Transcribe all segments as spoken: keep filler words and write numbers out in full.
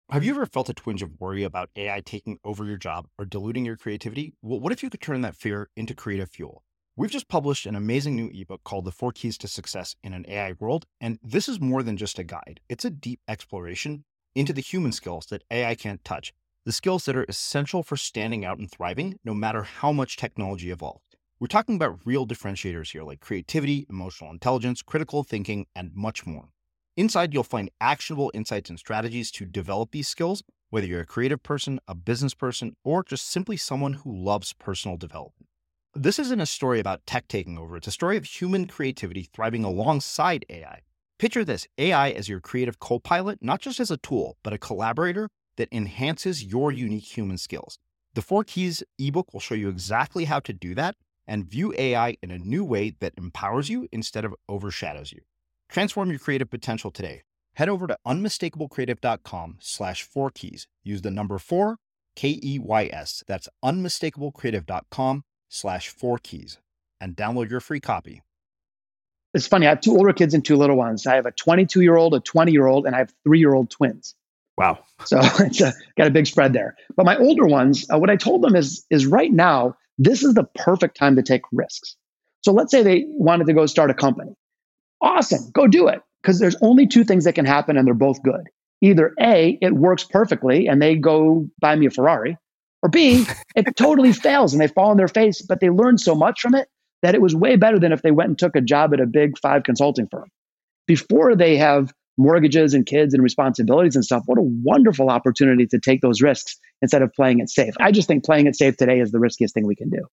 Have you ever felt a twinge of worry about A I taking over your job or diluting your creativity? Well, what if you could turn that fear into creative fuel? We've just published an amazing new ebook called The Four Keys to Success in an A I World, and this is more than just a guide. It's a deep exploration into the human skills that A I can't touch, the skills that are essential for standing out and thriving, no matter how much technology evolves. We're talking about real differentiators here, like creativity, emotional intelligence, critical thinking, and much more. Inside, you'll find actionable insights and strategies to develop these skills, whether you're a creative person, a business person, or just simply someone who loves personal development. This isn't a story about tech taking over. It's a story of human creativity thriving alongside A I. Picture this, A I as your creative co-pilot, not just as a tool, but a collaborator that enhances your unique human skills. The Four Keys ebook will show you exactly how to do that and view A I in a new way that empowers you instead of overshadows you. Transform your creative potential today. Head over to unmistakablecreative.com slash four keys. Use the number four, K E Y S. That's unmistakablecreative.com slash four keys and download your free copy. It's funny. I have two older kids and two little ones. I have a twenty-two-year-old, a twenty-year-old, and I have three-year-old twins. Wow. So it's a, got a big spread there. But my older ones, uh, what I told them is, is right now, this is the perfect time to take risks. So let's say they wanted to go start a company. Awesome, go do it. Because there's only two things that can happen and they're both good. Either A, it works perfectly and they go buy me a Ferrari, or B, it totally fails and they fall on their face, but they learned so much from it that it was way better than if they went and took a job at a big five consulting firm. Before they have mortgages and kids and responsibilities and stuff, what a wonderful opportunity to take those risks instead of playing it safe. I just think playing it safe today is the riskiest thing we can do.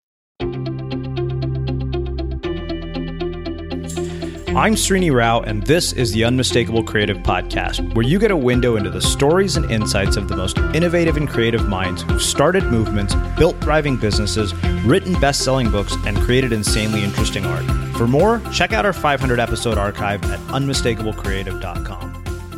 I'm Srini Rao, and this is the Unmistakable Creative Podcast, where you get a window into the stories and insights of the most innovative and creative minds who've started movements, built thriving businesses, written best-selling books, and created insanely interesting art. For more, check out our five hundred episode archive at unmistakable creative dot com.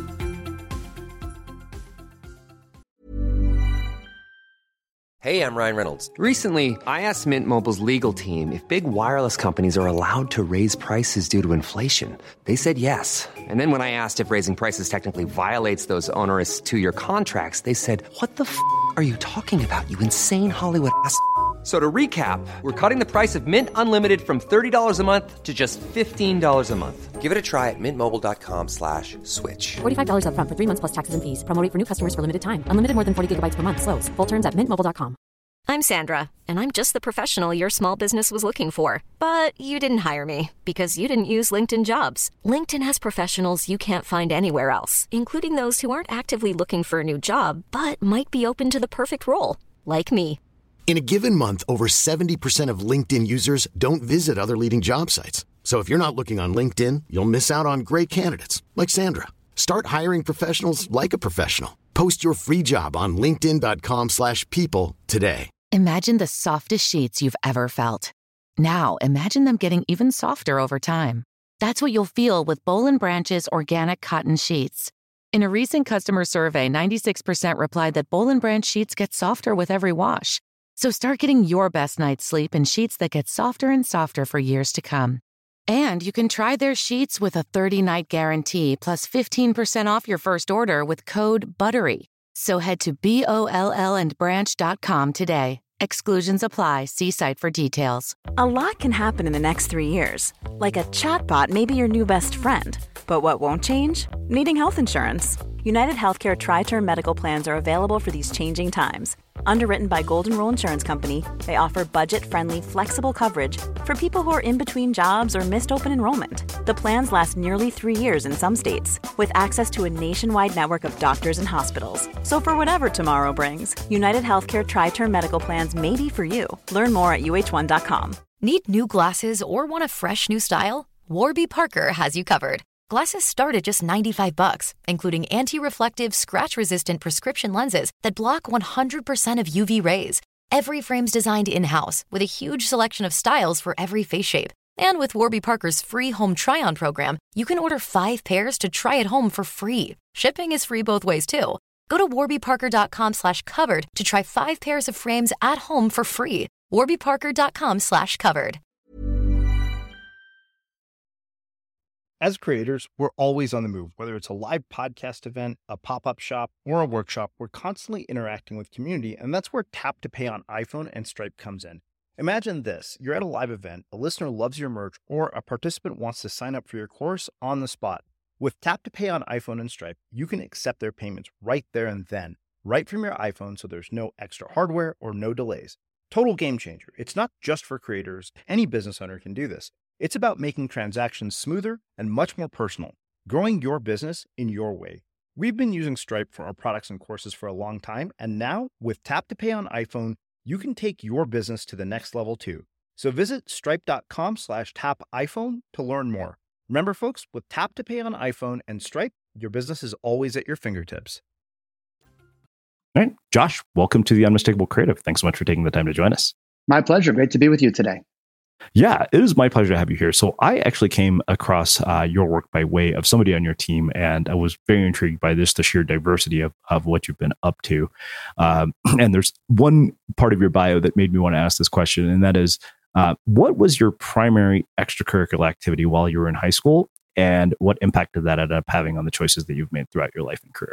Hey, I'm Ryan Reynolds. Recently, I asked Mint Mobile's legal team if big wireless companies are allowed to raise prices due to inflation. They said yes. And then when I asked if raising prices technically violates those onerous two-year contracts, they said, "What the f*** are you talking about, you insane Hollywood ass f- So to recap, we're cutting the price of Mint Unlimited from thirty dollars a month to just fifteen dollars a month. Give it a try at mintmobile.com slash switch. forty-five dollars up front for three months plus taxes and fees. Promo rate for new customers for limited time. Unlimited more than forty gigabytes per month. Slows full terms at mint mobile dot com. I'm Sandra, and I'm just the professional your small business was looking for. But you didn't hire me because you didn't use LinkedIn Jobs. LinkedIn has professionals you can't find anywhere else, including those who aren't actively looking for a new job, but might be open to the perfect role, like me. In a given month, over seventy percent of LinkedIn users don't visit other leading job sites. So if you're not looking on LinkedIn, you'll miss out on great candidates like Sandra. Start hiring professionals like a professional. Post your free job on linkedin dot com slash people today. Imagine the softest sheets you've ever felt. Now imagine them getting even softer over time. That's what you'll feel with Boll and Branch's organic cotton sheets. In a recent customer survey, ninety-six percent replied that Boll and Branch sheets get softer with every wash. So start getting your best night's sleep in sheets that get softer and softer for years to come. And you can try their sheets with a thirty-night guarantee plus fifteen percent off your first order with code BUTTERY. So head to B O L L and branch dot com today. Exclusions apply. See site for details. A lot can happen in the next three years. Like a chatbot may be your new best friend. But what won't change? Needing health insurance. United Healthcare Tri-Term Medical Plans are available for these changing times. Underwritten by Golden Rule Insurance Company, they offer budget-friendly, flexible coverage for people who are in between jobs or missed open enrollment. The plans last nearly three years in some states, with access to a nationwide network of doctors and hospitals. So for whatever tomorrow brings, United Healthcare Tri-Term Medical Plans may be for you. Learn more at U H one dot com. Need new glasses or want a fresh new style? Warby Parker has you covered. Glasses start at just ninety-five bucks, including anti-reflective, scratch-resistant prescription lenses that block one hundred percent of U V rays. Every frame's designed in-house with a huge selection of styles for every face shape. And with Warby Parker's free home try-on program, you can order five pairs to try at home for free. Shipping is free both ways, too. Go to warbyparker.com slash covered to try five pairs of frames at home for free. warbyparker.com slash covered. As creators, we're always on the move. Whether it's a live podcast event, a pop-up shop, or a workshop, we're constantly interacting with community, and that's where Tap to Pay on iPhone and Stripe comes in. Imagine this. You're at a live event, a listener loves your merch, or a participant wants to sign up for your course on the spot. With Tap to Pay on iPhone and Stripe, you can accept their payments right there and then, right from your iPhone, so there's no extra hardware or no delays. Total game changer. It's not just for creators. Any business owner can do this. It's about making transactions smoother and much more personal, growing your business in your way. We've been using Stripe for our products and courses for a long time, and now with Tap to Pay on iPhone, you can take your business to the next level too. So visit stripe.com slash tap iPhone to learn more. Remember, folks, with Tap to Pay on iPhone and Stripe, your business is always at your fingertips. All right, Josh, welcome to the Unmistakable Creative. Thanks so much for taking the time to join us. My pleasure. Great to be with you today. Yeah, it is my pleasure to have you here. So I actually came across uh, your work by way of somebody on your team, and I was very intrigued by this, the sheer diversity of, of what you've been up to. Um, and there's one part of your bio that made me want to ask this question, and that is, uh, what was your primary extracurricular activity while you were in high school, and what impact did that end up having on the choices that you've made throughout your life and career?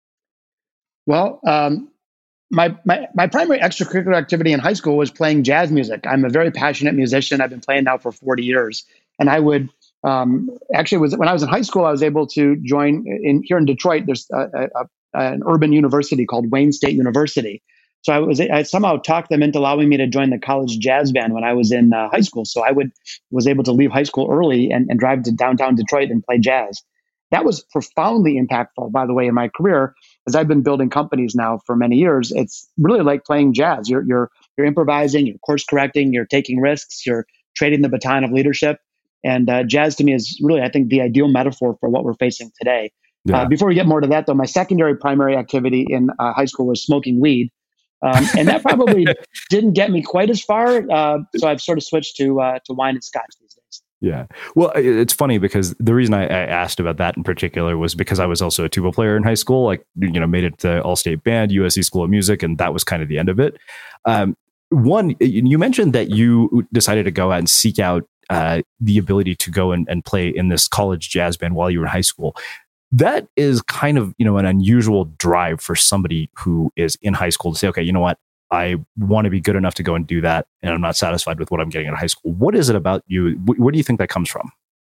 Well, um, my, my my primary extracurricular activity in high school was playing jazz music. I'm a very passionate musician. I've been playing now for forty years. And I would um, actually, was when I was in high school, I was able to join in here in Detroit. There's a, a, a, an urban university called Wayne State University. So I was I somehow talked them into allowing me to join the college jazz band when I was in uh, high school. So I would was able to leave high school early and, and drive to downtown Detroit and play jazz. That was profoundly impactful, by the way, in my career. As I've been building companies now for many years, it's really like playing jazz. You're you're you're improvising, you're course correcting, you're taking risks, you're trading the baton of leadership. And uh, jazz to me is really, I think, the ideal metaphor for what we're facing today. Yeah. Uh, before we get more to that, though, my secondary primary activity in uh, high school was smoking weed. Um, and that probably didn't get me quite as far. Uh, so I've sort of switched to uh, to wine and scotch these days. Yeah. Well, it's funny because the reason I, I asked about that in particular was because I was also a tuba player in high school, like, you know, made it to all-state band, U S C School of Music, and that was kind of the end of it. Um, one, you mentioned that you decided to go out and seek out uh, the ability to go and, and play in this college jazz band while you were in high school. That is kind of, you know, an unusual drive for somebody who is in high school to say, okay, you know what? I want to be good enough to go and do that, and I'm not satisfied with what I'm getting in high school. What is it about you? Where do you think that comes from?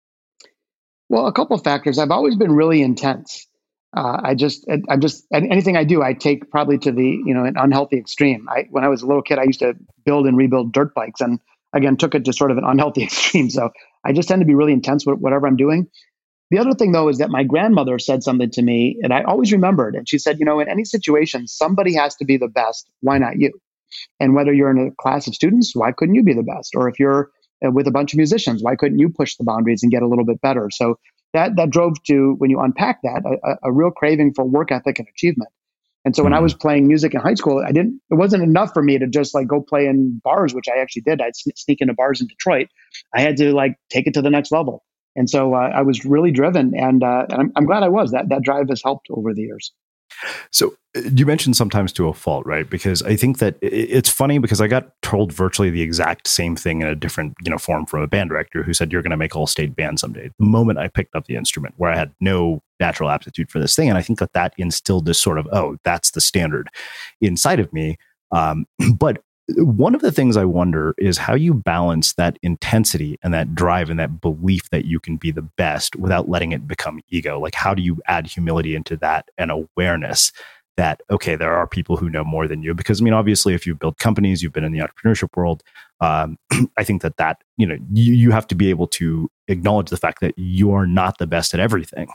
Well, a couple of factors. I've always been really intense. Uh, I just, I'm just anything I do, I take probably to the, you know, an unhealthy extreme. I, when I was a little kid, I used to build and rebuild dirt bikes, and again, took it to sort of an unhealthy extreme. So I just tend to be really intense with whatever I'm doing. The other thing, though, is that my grandmother said something to me, and I always remembered. And she said, you know, in any situation, somebody has to be the best. Why not you? And whether you're in a class of students, why couldn't you be the best? Or if you're uh, with a bunch of musicians, why couldn't you push the boundaries and get a little bit better? So that that drove to, when you unpack that, a, a real craving for work ethic and achievement. And so when mm-hmm. I was playing music in high school, I didn't. It wasn't enough for me to just like go play in bars, which I actually did. I'd sneak into bars in Detroit. I had to like take it to the next level. And so uh, I was really driven, and, uh, and I'm, I'm glad I was. That that drive has helped over the years. So you mentioned sometimes to a fault, right? Because I think that it's funny because I got told virtually the exact same thing in a different, you know, form from a band director who said, you're going to make all-state band someday. The moment I picked up the instrument, where I had no natural aptitude for this thing. And I think that that instilled this sort of, oh, that's the standard inside of me. Um, but one of the things I wonder is how you balance that intensity and that drive and that belief that you can be the best without letting it become ego. Like, how do you add humility into that and awareness that, okay, there are people who know more than you? Because, I mean, obviously, if you've built companies, you've been in the entrepreneurship world, um, I think that that, you know, you, you have to be able to acknowledge the fact that you are not the best at everything.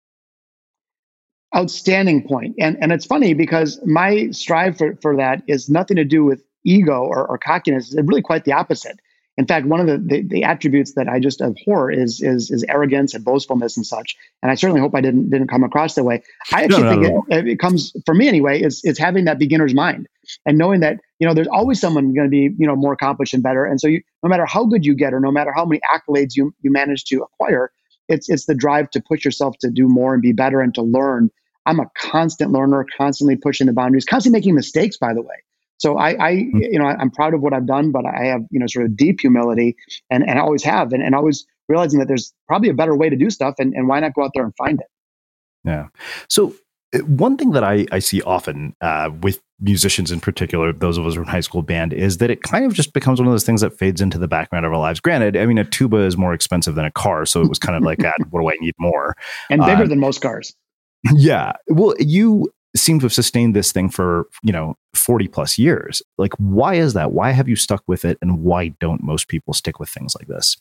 Outstanding point. And, and it's funny because my strive for, for that is nothing to do with ego or, or cockiness. Is really quite the opposite. In fact, one of the, the, the attributes that I just abhor is, is is arrogance and boastfulness and such. And I certainly hope I didn't didn't come across that way. I actually no, no, think no. It, it comes, for me anyway, is it's having that beginner's mind and knowing that, you know, there's always someone going to be, you know, more accomplished and better. And so you, no matter how good you get or no matter how many accolades you you manage to acquire, it's it's the drive to push yourself to do more and be better and to learn. I'm a constant learner, constantly pushing the boundaries, constantly making mistakes, by the way. So I, I, you know, I'm proud of what I've done, but I have, you know, sort of deep humility, and, and I always have, and, and always realizing that there's probably a better way to do stuff, and, and why not go out there and find it? Yeah. So uh, one thing that I, I see often uh, with musicians in particular, those of us who are in high school band, is that it kind of just becomes one of those things that fades into the background of our lives. Granted, I mean, a tuba is more expensive than a car, so it was kind of like, ah, what do I need more? And bigger uh, than most cars. Yeah. Well, you seem to have sustained this thing for, you know, forty plus years. Like, why is that? Why have you stuck with it? And why don't most people stick with things like this?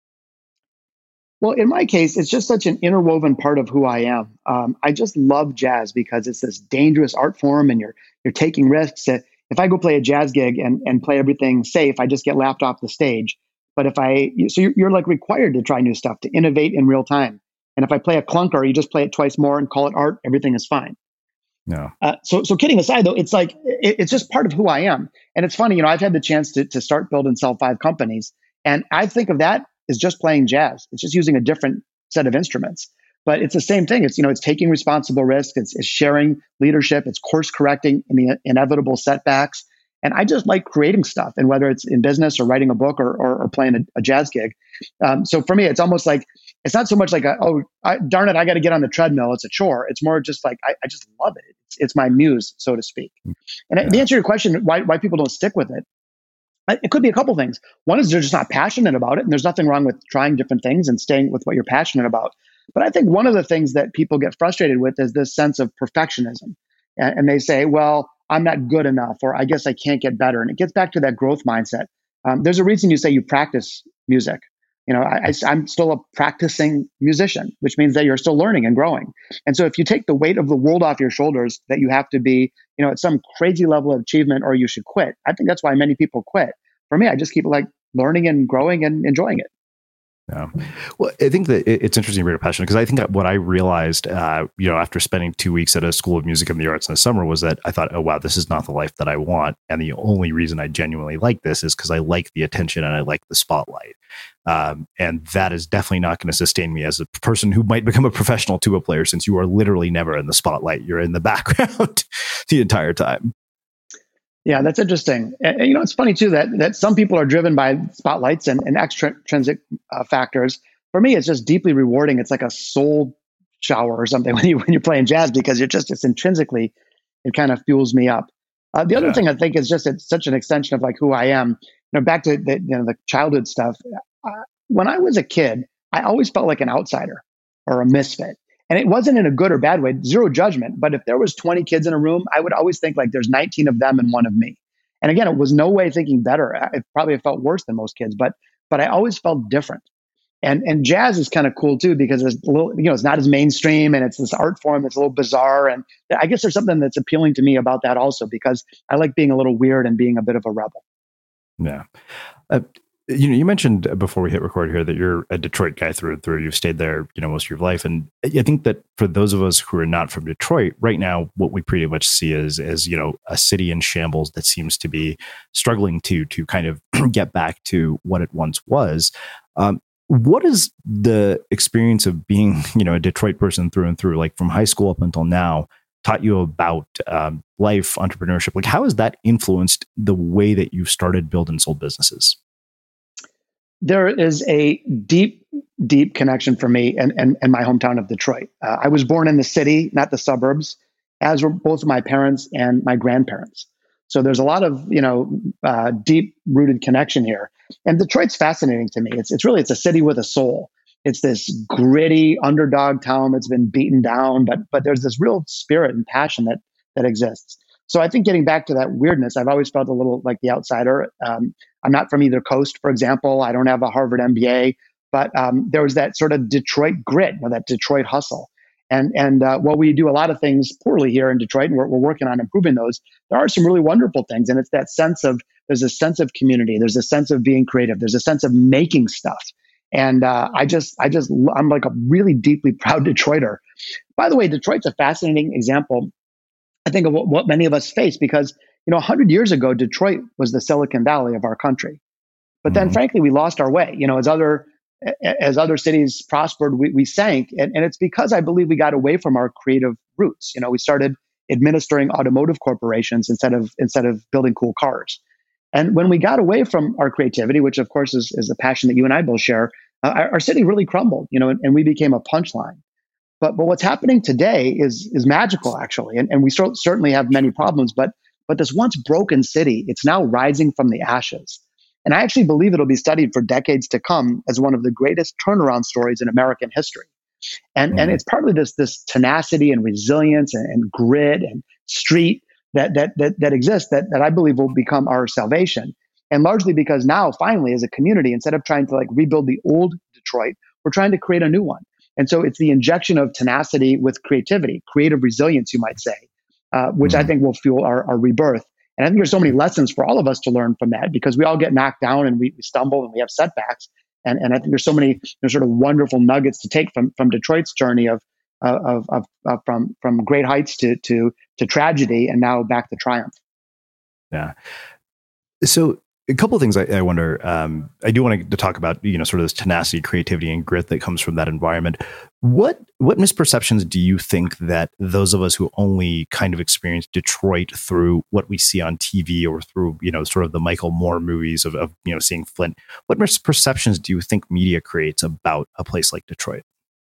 Well, in my case, it's just such an interwoven part of who I am. Um, I just love jazz because it's this dangerous art form, and you're you're taking risks. If I go play a jazz gig and, and play everything safe, I just get laughed off the stage. But if I, so you're, you're like required to try new stuff, to innovate in real time. And if I play a clunker, you just play it twice more and call it art. Everything is fine. No. Uh, so, so kidding aside, though, it's like it, it's just part of who I am. And it's funny, you know, I've had the chance to to start, build, and sell five companies, and I think of that is just playing jazz. It's just using a different set of instruments, but it's the same thing. It's, you know, it's taking responsible risk. It's, it's sharing leadership. It's course correcting in the inevitable setbacks. And I just like creating stuff. And whether it's in business or writing a book or, or, or playing a, a jazz gig. Um, so for me, it's almost like, it's not so much like, a, oh, I, darn it, I got to get on the treadmill. It's a chore. It's more just like, I, I just love it. It's, it's my muse, so to speak. And yeah. The answer to your question, why, why people don't stick with it, it could be a couple things. One is they're just not passionate about it, and there's nothing wrong with trying different things and staying with what you're passionate about. But I think one of the things that people get frustrated with is this sense of perfectionism. And, and they say, well, I'm not good enough, or I guess I can't get better. And it gets back to that growth mindset. Um, there's a reason you say you practice music. You know, I, I, I'm still a practicing musician, which means that you're still learning and growing. And so if you take the weight of the world off your shoulders, that you have to be, you know, at some crazy level of achievement or you should quit. I think that's why many people quit. For me, I just keep like learning and growing and enjoying it. Yeah. Well, I think that it's interesting to bring your passion, because I think that what I realized, uh, you know, after spending two weeks at a School of Music and the Arts in the summer, was that I thought, oh, wow, this is not the life that I want. And the only reason I genuinely like this is because I like the attention and I like the spotlight. Um, and that is definitely not going to sustain me as a person who might become a professional tuba player, since you are literally never in the spotlight. You're in the background the entire time. Yeah, that's interesting. And, and, you know, it's funny too that that some people are driven by spotlights and, and extrinsic uh, factors. For me, it's just deeply rewarding. It's like a soul shower or something when you when you're playing jazz, because you're just it's intrinsically, it kind of fuels me up. Uh, the other yeah. thing I think is just it's such an extension of like who I am. You know, back to the you know the childhood stuff. Uh, when I was a kid, I always felt like an outsider or a misfit. And it wasn't in a good or bad way, zero judgment. But if there was twenty kids in a room, I would always think like there's nineteen of them and one of me. And again, it was no way thinking better. It probably felt worse than most kids, but but I always felt different. And and jazz is kind of cool too, because it's a little, you know, it's not as mainstream, and it's this art form that's a little bizarre. And I guess there's something that's appealing to me about that also, because I like being a little weird and being a bit of a rebel. Yeah. Uh, You know, you mentioned before we hit record here that you're a Detroit guy through and through. You've stayed there, you know, most of your life. And I think that for those of us who are not from Detroit right now, what we pretty much see is, is, you know, a city in shambles that seems to be struggling to, to kind of get back to what it once was. Um, what is the experience of being, you know, a Detroit person through and through, like from high school up until now, taught you about um, life, entrepreneurship? Like, how has that influenced the way that you've started, build, and sold businesses? There is a deep, deep connection for me and, and, and my hometown of Detroit. Uh, I was born in the city, not the suburbs, as were both my parents and my grandparents. So there's a lot of, you know, uh, deep rooted connection here. And Detroit's fascinating to me. It's it's really, it's a city with a soul. It's this gritty underdog town that's been beaten down, but but there's this real spirit and passion that that exists. So I think getting back to that weirdness, I've always felt a little like the outsider. Um, I'm not from either coast, for example. I don't have a Harvard M B A, but um, there was that sort of Detroit grit, you know, that Detroit hustle. And and uh, while we do a lot of things poorly here in Detroit, and we're, we're working on improving those, there are some really wonderful things. And it's that sense of, there's a sense of community. There's a sense of being creative. There's a sense of making stuff. And uh, I just, I just, I'm like a really deeply proud Detroiter. By the way, Detroit's a fascinating example, I think, of what, what many of us face, because, you know, one hundred years ago, Detroit was the Silicon Valley of our country. But then, mm-hmm. frankly, we lost our way. You know, as other as other cities prospered, we, we sank. And, and it's because I believe we got away from our creative roots. You know, we started administering automotive corporations instead of instead of building cool cars. And when we got away from our creativity, which of course is, is a passion that you and I both share, uh, our, our city really crumbled, you know, and, and we became a punchline. But but what's happening today is is magical, actually, and, and we cer- certainly have many problems. But but this once broken city, it's now rising from the ashes, and I actually believe it'll be studied for decades to come as one of the greatest turnaround stories in American history. And mm-hmm. and it's partly this this tenacity and resilience and, and grit and street that that that that exists that that I believe will become our salvation. And largely because now, finally, as a community, instead of trying to like rebuild the old Detroit, we're trying to create a new one. And so it's the injection of tenacity with creativity, creative resilience, you might say, uh, which mm-hmm. I think will fuel our, our rebirth. And I think there's so many lessons for all of us to learn from that, because we all get knocked down and we, we stumble and we have setbacks. And, and I think there's so many there's sort of wonderful nuggets to take from, from Detroit's journey of, uh, of, of, of from from great heights to to to tragedy and now back to triumph. Yeah. So a couple of things I, I wonder. Um, I do want to talk about, you know, sort of this tenacity, creativity, and grit that comes from that environment. What what misperceptions do you think that those of us who only kind of experience Detroit through what we see on T V or through, you know, sort of the Michael Moore movies of, of you know, seeing Flint, what misperceptions do you think media creates about a place like Detroit?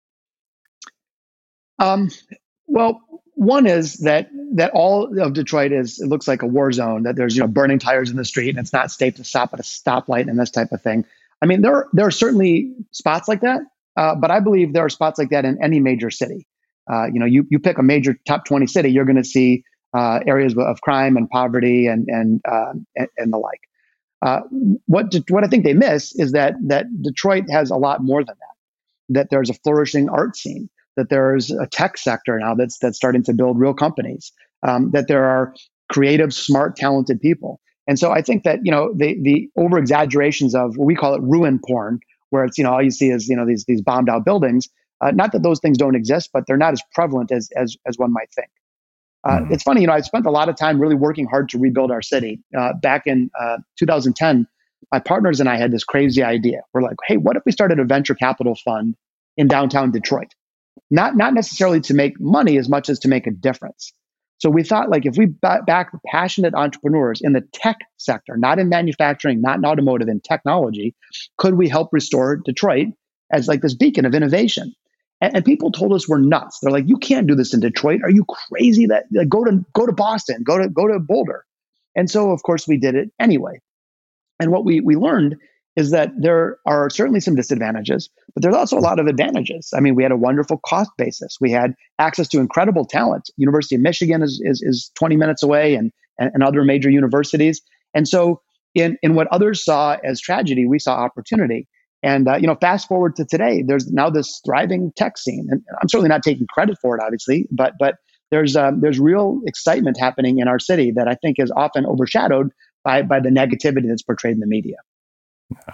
Um. Well, one is that that all of Detroit is, it looks like a war zone, that there's, you know, burning tires in the street and it's not safe to stop at a stoplight and this type of thing. I mean, there, there are certainly spots like that, uh, but I believe there are spots like that in any major city. Uh, you know, you, you pick a major top twenty city, you're going to see uh, areas of crime and poverty and and uh, and, and the like. Uh, what what I think they miss is that that Detroit has a lot more than that. That there's a flourishing art scene. That there's a tech sector now that's that's starting to build real companies, um, that there are creative, smart, talented people. And so I think that, you know, the the over exaggerations of what we call it ruin porn, where it's, you know, all you see is, you know, these these bombed out buildings. Uh, not that those things don't exist, but they're not as prevalent as as as one might think. Uh, mm-hmm. It's funny, you know, I spent a lot of time really working hard to rebuild our city. Uh, back in uh, two thousand ten, my partners and I had this crazy idea. We're like, hey, what if we started a venture capital fund in downtown Detroit? Not not necessarily to make money as much as to make a difference. So we thought, like, if we ba- back passionate entrepreneurs in the tech sector, not in manufacturing, not in automotive, in technology, could we help restore Detroit as like this beacon of innovation? And, and people told us we're nuts. They're like, you can't do this in Detroit. Are you crazy? That like, go to go to Boston, go to go to Boulder. And so, of course, we did it anyway. And what we we learned is that there are certainly some disadvantages, but there's also a lot of advantages. I mean, we had a wonderful cost basis. We had access to incredible talent. University of Michigan is is, is twenty minutes away, and, and and other major universities. And so, in in what others saw as tragedy, we saw opportunity. And uh, you know, fast forward to today, there's now this thriving tech scene, and I'm certainly not taking credit for it, obviously, but but there's um, there's real excitement happening in our city that I think is often overshadowed by by the negativity that's portrayed in the media. Yeah.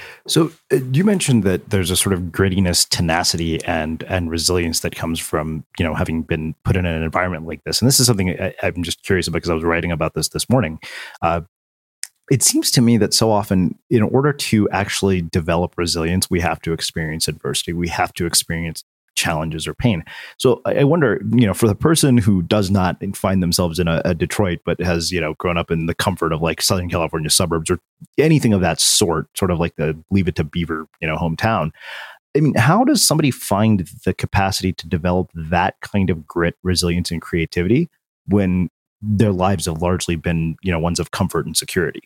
So uh, you mentioned that there's a sort of grittiness, tenacity, and and resilience that comes from, you know, having been put in an environment like this. And this is something I, I'm just curious about because I was writing about this this morning. Uh, it seems to me that so often, in order to actually develop resilience, we have to experience adversity. We have to experience challenges or pain. So I wonder, you know, for the person who does not find themselves in a, a Detroit, but has, you know, grown up in the comfort of like Southern California suburbs or anything of that sort, sort of like the Leave It to Beaver, you know, hometown. I mean, how does somebody find the capacity to develop that kind of grit, resilience, and creativity when their lives have largely been, you know, ones of comfort and security?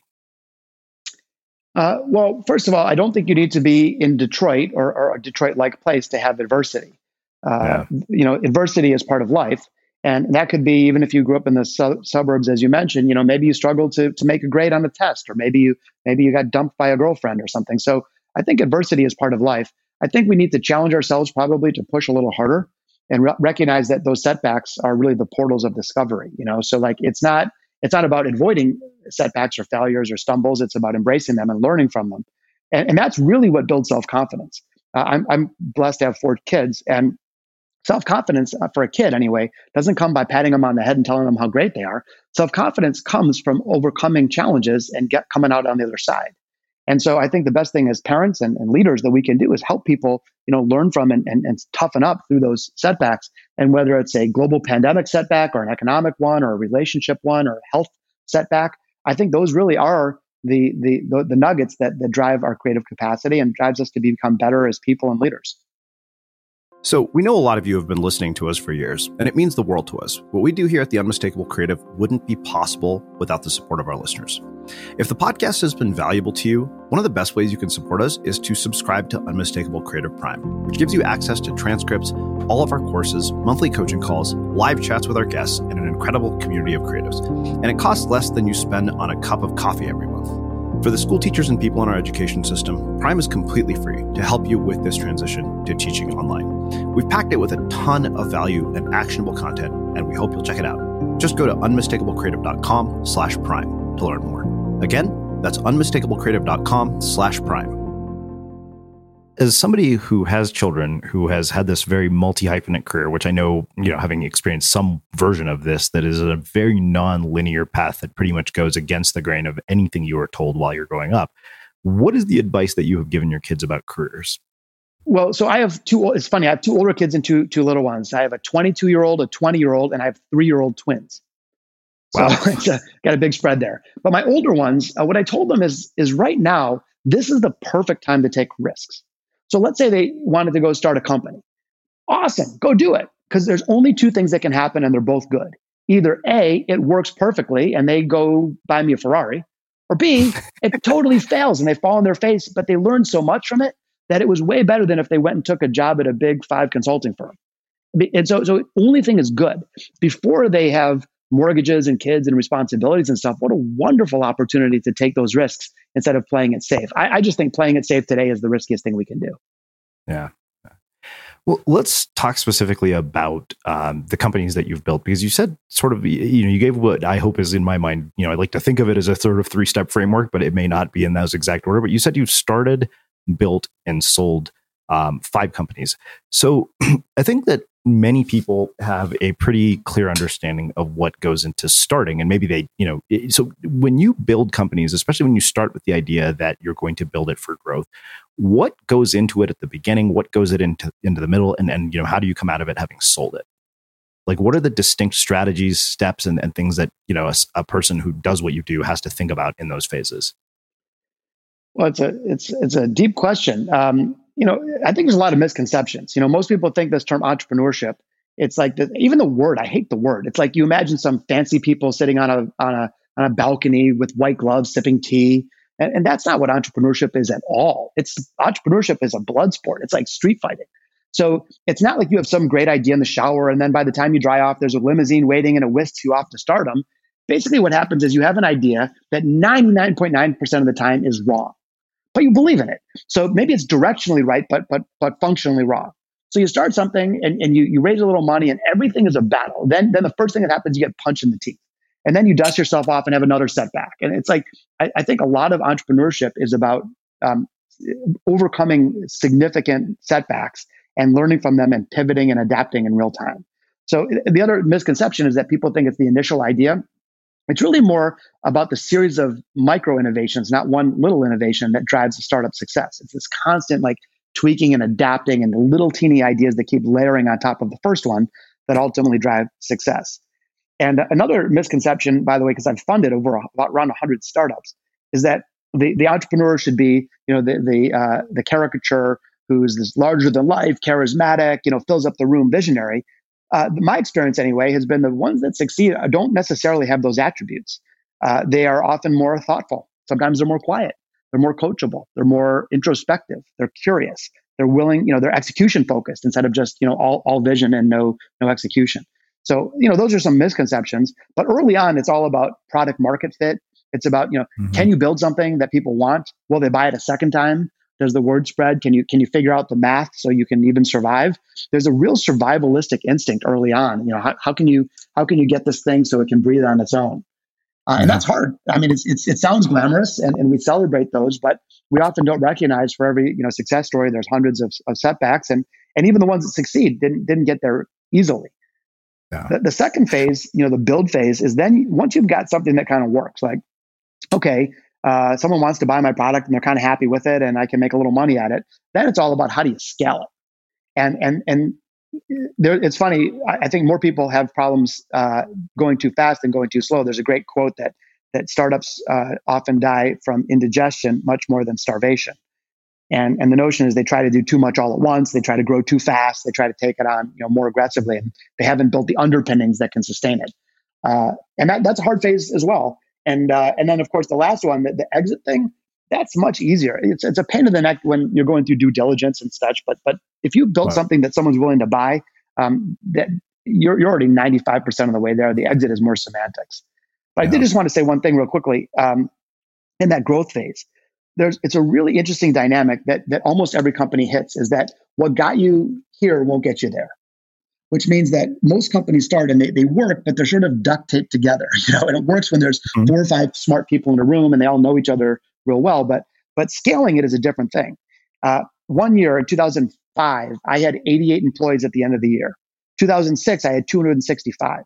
Uh, well, first of all, I don't think you need to be in Detroit or, or a Detroit-like place to have adversity. Uh, yeah. You know, adversity is part of life. And that could be even if you grew up in the su- suburbs, as you mentioned, you know, maybe you struggled to to make a grade on a test, or maybe you maybe you got dumped by a girlfriend or something. So I think adversity is part of life. I think we need to challenge ourselves probably to push a little harder and re- recognize that those setbacks are really the portals of discovery. You know, so like it's not it's not about avoiding setbacks or failures or stumbles. It's about embracing them and learning from them. And, and that's really what builds self-confidence. Uh, I'm, I'm blessed to have four kids, and self-confidence uh, for a kid anyway doesn't come by patting them on the head and telling them how great they are. Self-confidence comes from overcoming challenges and get coming out on the other side. And so I think the best thing as parents and, and leaders that we can do is help people, you know, learn from and, and, and toughen up through those setbacks. And whether it's a global pandemic setback or an economic one or a relationship one or a health setback, I think those really are the the the, the nuggets that, that drive our creative capacity and drives us to become better as people and leaders. So we know a lot of you have been listening to us for years, and it means the world to us. What we do here at The Unmistakable Creative wouldn't be possible without the support of our listeners. If the podcast has been valuable to you, one of the best ways you can support us is to subscribe to Unmistakable Creative Prime, which gives you access to transcripts, all of our courses, monthly coaching calls, live chats with our guests, and an incredible community of creatives. And it costs less than you spend on a cup of coffee every month. For the school teachers and people in our education system, Prime is completely free to help you with this transition to teaching online. We've packed it with a ton of value and actionable content, and we hope you'll check it out. Just go to unmistakablecreative.com slash prime to learn more. Again, that's unmistakablecreative.com slash prime. As somebody who has children, who has had this very multi-hyphenate career, which I know, you know, having experienced some version of this, that is a very non-linear path that pretty much goes against the grain of anything you were told while you're growing up. What is the advice that you have given your kids about careers? Well, so I have two, it's funny, I have two older kids and two two little ones. I have a twenty-two-year-old, a twenty-year-old, and I have three-year-old twins. So wow. It's a, got a big spread there. But my older ones, uh, what I told them is, is right now, this is the perfect time to take risks. So let's say they wanted to go start a company. Awesome, go do it. Because there's only two things that can happen and they're both good. Either A, it works perfectly and they go buy me a Ferrari, or B, it totally fails and they fall on their face, but they learn so much from it that it was way better than if they went and took a job at a big five consulting firm. And so, so the only thing is good. Before they have mortgages and kids and responsibilities and stuff, what a wonderful opportunity to take those risks instead of playing it safe. I, I just think playing it safe today is the riskiest thing we can do. Yeah. Well, let's talk specifically about um, the companies that you've built, because you said sort of, you know, you gave what I hope is in my mind, you know, I like to think of it as a sort of three-step framework, but it may not be in those exact order. But you said you've started, built, and sold um, five companies. So I think that many people have a pretty clear understanding of what goes into starting, and maybe they, you know, it, so when you build companies, especially when you start with the idea that you're going to build it for growth, what goes into it at the beginning? What goes it into into the middle? And and you know, how do you come out of it having sold it? Like, what are the distinct strategies, steps, and, and things that, you know, a, a person who does what you do has to think about in those phases? Well, it's a it's it's a deep question. Um, you know, I think there's a lot of misconceptions. You know, most people think this term entrepreneurship, it's like the, even the word. I hate the word. It's like you imagine some fancy people sitting on a on a on a balcony with white gloves sipping tea. And, and that's not what entrepreneurship is at all. It's entrepreneurship is a blood sport. It's like street fighting. So it's not like you have some great idea in the shower, and then by the time you dry off, there's a limousine waiting and it whisks you off to stardom. Basically, what happens is you have an idea that ninety-nine point nine percent of the time is wrong, but you believe in it. So maybe it's directionally right, but but but functionally wrong. So you start something and, and you you raise a little money and everything is a battle. Then then the first thing that happens, you get punched in the teeth. And then you dust yourself off and have another setback. And it's like, I, I think a lot of entrepreneurship is about um, overcoming significant setbacks and learning from them and pivoting and adapting in real time. So the other misconception is that people think it's the initial idea. It's really more about the series of micro innovations, not one little innovation that drives the startup success. It's this constant like tweaking and adapting and the little teeny ideas that keep layering on top of the first one that ultimately drive success. And another misconception, by the way, because I've funded over a, around one hundred startups, is that the, the entrepreneur should be, you know, the the uh, the caricature who's this larger than life, charismatic, you know, fills up the room, visionary. Uh, my experience, anyway, has been the ones that succeed don't necessarily have those attributes. Uh, they are often more thoughtful. Sometimes they're more quiet. They're more coachable. They're more introspective. They're curious. They're willing, you know, they're execution focused instead of just, you know, all all vision and no no execution. So, you know, those are some misconceptions, but early on, it's all about product market fit. It's about, you know, mm-hmm. Can you build something that people want? Will they buy it a second time? Does the word spread? Can you, can you figure out the math so you can even survive? There's a real survivalistic instinct early on. You know, how, how can you, how can you get this thing so it can breathe on its own? Uh, mm-hmm. And that's hard. I mean, it's, it's, it sounds glamorous and, and we celebrate those, but we often don't recognize for every, you know, success story, there's hundreds of, of setbacks, and, and even the ones that succeed didn't, didn't get there easily. Yeah. The, the second phase, you know, the build phase is then once you've got something that kind of works, like, okay, uh, someone wants to buy my product and they're kind of happy with it and I can make a little money at it. Then it's all about how do you scale it? And, and, and there, it's funny. I, I think more people have problems uh, going too fast than going too slow. There's a great quote that that startups uh, often die from indigestion much more than starvation. And and the notion is they try to do too much all at once. They try to grow too fast. They try to take it on, you know, more aggressively, and they haven't built the underpinnings that can sustain it. Uh, and that, that's a hard phase as well. And uh, and then of course the last one, the, the exit thing, that's much easier. It's it's a pain in the neck when you're going through due diligence and such. But but if you built wow. something that someone's willing to buy, um, that you're you're already ninety-five percent of the way there. The exit is more semantics. But yeah. I did just want to say one thing real quickly. Um, in that growth phase, there's it's a really interesting dynamic that that almost every company hits, is that what got you here won't get you there. Which means that most companies start and they, they work, but they're sort of duct taped together, you know, and it works when there's mm-hmm. four or five smart people in a room and they all know each other real well, but but scaling it is a different thing. Uh, one year in two thousand five, I had eighty-eight employees at the end of the year. two thousand six, I had two hundred sixty-five.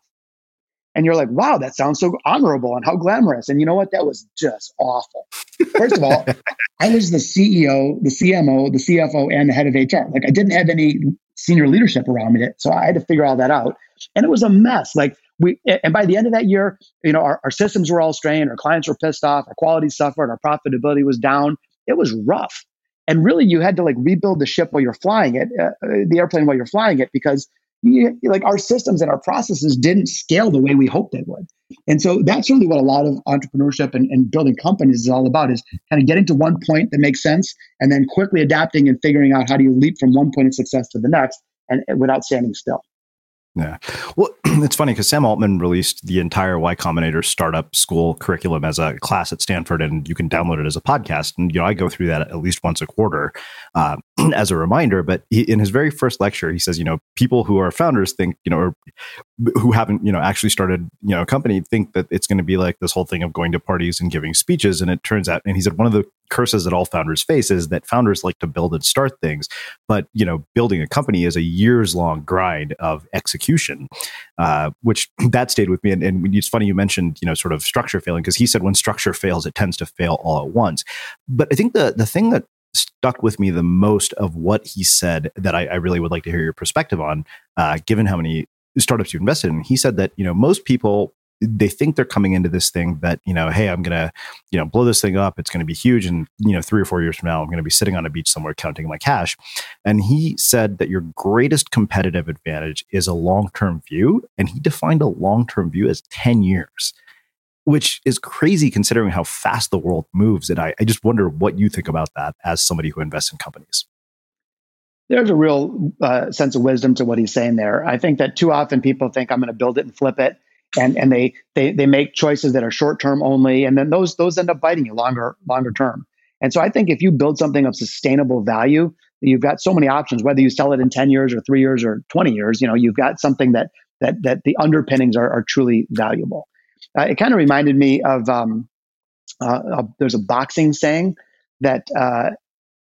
And you're like, wow, that sounds so honorable and how glamorous. And you know what? That was just awful. First of all, I was the C E O, the C M O, the C F O, and the head of H R. Like I didn't have any senior leadership around me. So I had to figure all that out. And it was a mess. Like we, and by the end of that year, you know, our, our systems were all strained, our clients were pissed off, our quality suffered, our profitability was down. It was rough. And really you had to like rebuild the ship while you're flying it, uh, the airplane while you're flying it, because you, like our systems and our processes didn't scale the way we hoped they would. And so that's really what a lot of entrepreneurship and, and building companies is all about, is kind of getting to one point that makes sense and then quickly adapting and figuring out how do you leap from one point of success to the next and, and without standing still. Yeah. Well, it's funny because Sam Altman released the entire Y Combinator startup school curriculum as a class at Stanford, and you can download it as a podcast. And, you know, I go through that at least once a quarter uh, as a reminder. But he, in his very first lecture, he says, you know, people who are founders think, you know, or who haven't, you know, actually started, you know, a company think that it's going to be like this whole thing of going to parties and giving speeches. And it turns out, and he said, one of the curses that all founders face is that founders like to build and start things, but, you know, building a company is a years long grind of execution, uh, which that stayed with me. And, and it's funny you mentioned, you know, sort of structure failing, because he said when structure fails, it tends to fail all at once. But I think the the thing that stuck with me the most of what he said that I, I really would like to hear your perspective on, uh, given how many startups you've invested in, he said that, you know, most people, they think they're coming into this thing that, you know, hey, I'm going to, you know, blow this thing up. It's going to be huge. And, you know, three or four years from now, I'm going to be sitting on a beach somewhere counting my cash. And he said that your greatest competitive advantage is a long-term view. And he defined a long-term view as ten years, which is crazy considering how fast the world moves. And I, I just wonder what you think about that as somebody who invests in companies. There's a real uh, sense of wisdom to what he's saying there. I think that too often people think I'm going to build it and flip it. And and they they they make choices that are short term only, and then those those end up biting you longer longer term. And so I think if you build something of sustainable value, you've got so many options. Whether you sell it in ten years or three years or twenty years, you know, you've got something that that that the underpinnings are are truly valuable. Uh, it kind of reminded me of um, uh, uh, there's a boxing saying that uh,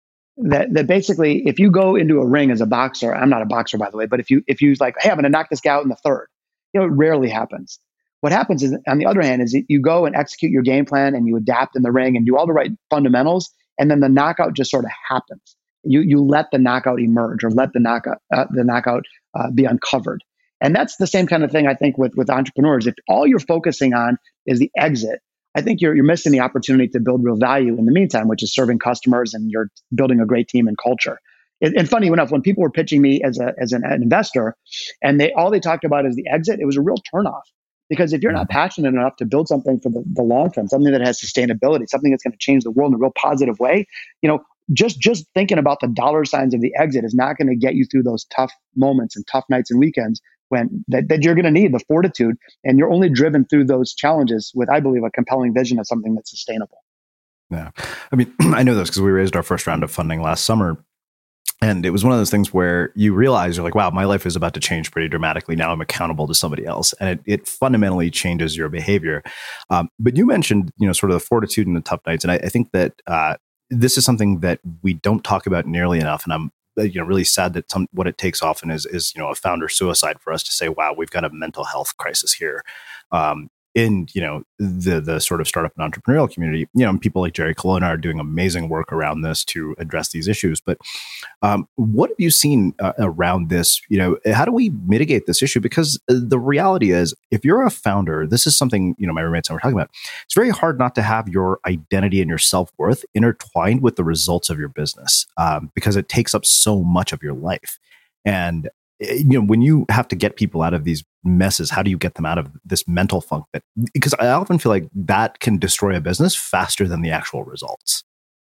that that basically if you go into a ring as a boxer, I'm not a boxer by the way, but if you if you like, hey, I'm going to knock this guy out in the third. You know, it rarely happens. What happens is, on the other hand, is you go and execute your game plan and you adapt in the ring and do all the right fundamentals, and then the knockout just sort of happens. You you let the knockout emerge, or let the knockout uh, the knockout uh, be uncovered. And that's the same kind of thing I think with with entrepreneurs. If all you're focusing on is the exit, I think you're you're missing the opportunity to build real value in the meantime, which is serving customers and you're building a great team and culture. And funny enough, when people were pitching me as a as an, an investor, and they all they talked about is the exit, it was a real turnoff. Because if you're not passionate enough to build something for the, the long term, something that has sustainability, something that's going to change the world in a real positive way, you know, just just thinking about the dollar signs of the exit is not going to get you through those tough moments and tough nights and weekends when that, that you're going to need the fortitude, and you're only driven through those challenges with, I believe, a compelling vision of something that's sustainable. Yeah, I mean, I know this because we raised our first round of funding last summer. And it was one of those things where you realize you're like, wow, my life is about to change pretty dramatically. Now I'm accountable to somebody else. And it, it fundamentally changes your behavior. Um, but you mentioned, you know, sort of the fortitude and the tough nights. And I, I think that uh, this is something that we don't talk about nearly enough. And I'm, you know, really sad that some, what it takes often is, is, you know, a founder suicide for us to say, wow, we've got a mental health crisis here. Um, in, you know, the the sort of startup and entrepreneurial community, you know, and people like Jerry Colonna are doing amazing work around this to address these issues. But um, what have you seen uh, around this? You know, how do we mitigate this issue? Because the reality is, if you're a founder, this is something, you know, my roommates and I were talking about. It's very hard not to have your identity and your self-worth intertwined with the results of your business, um, because it takes up so much of your life. And you know, when you have to get people out of these messes, how do you get them out of this mental funk? That, because I often feel like that can destroy a business faster than the actual results.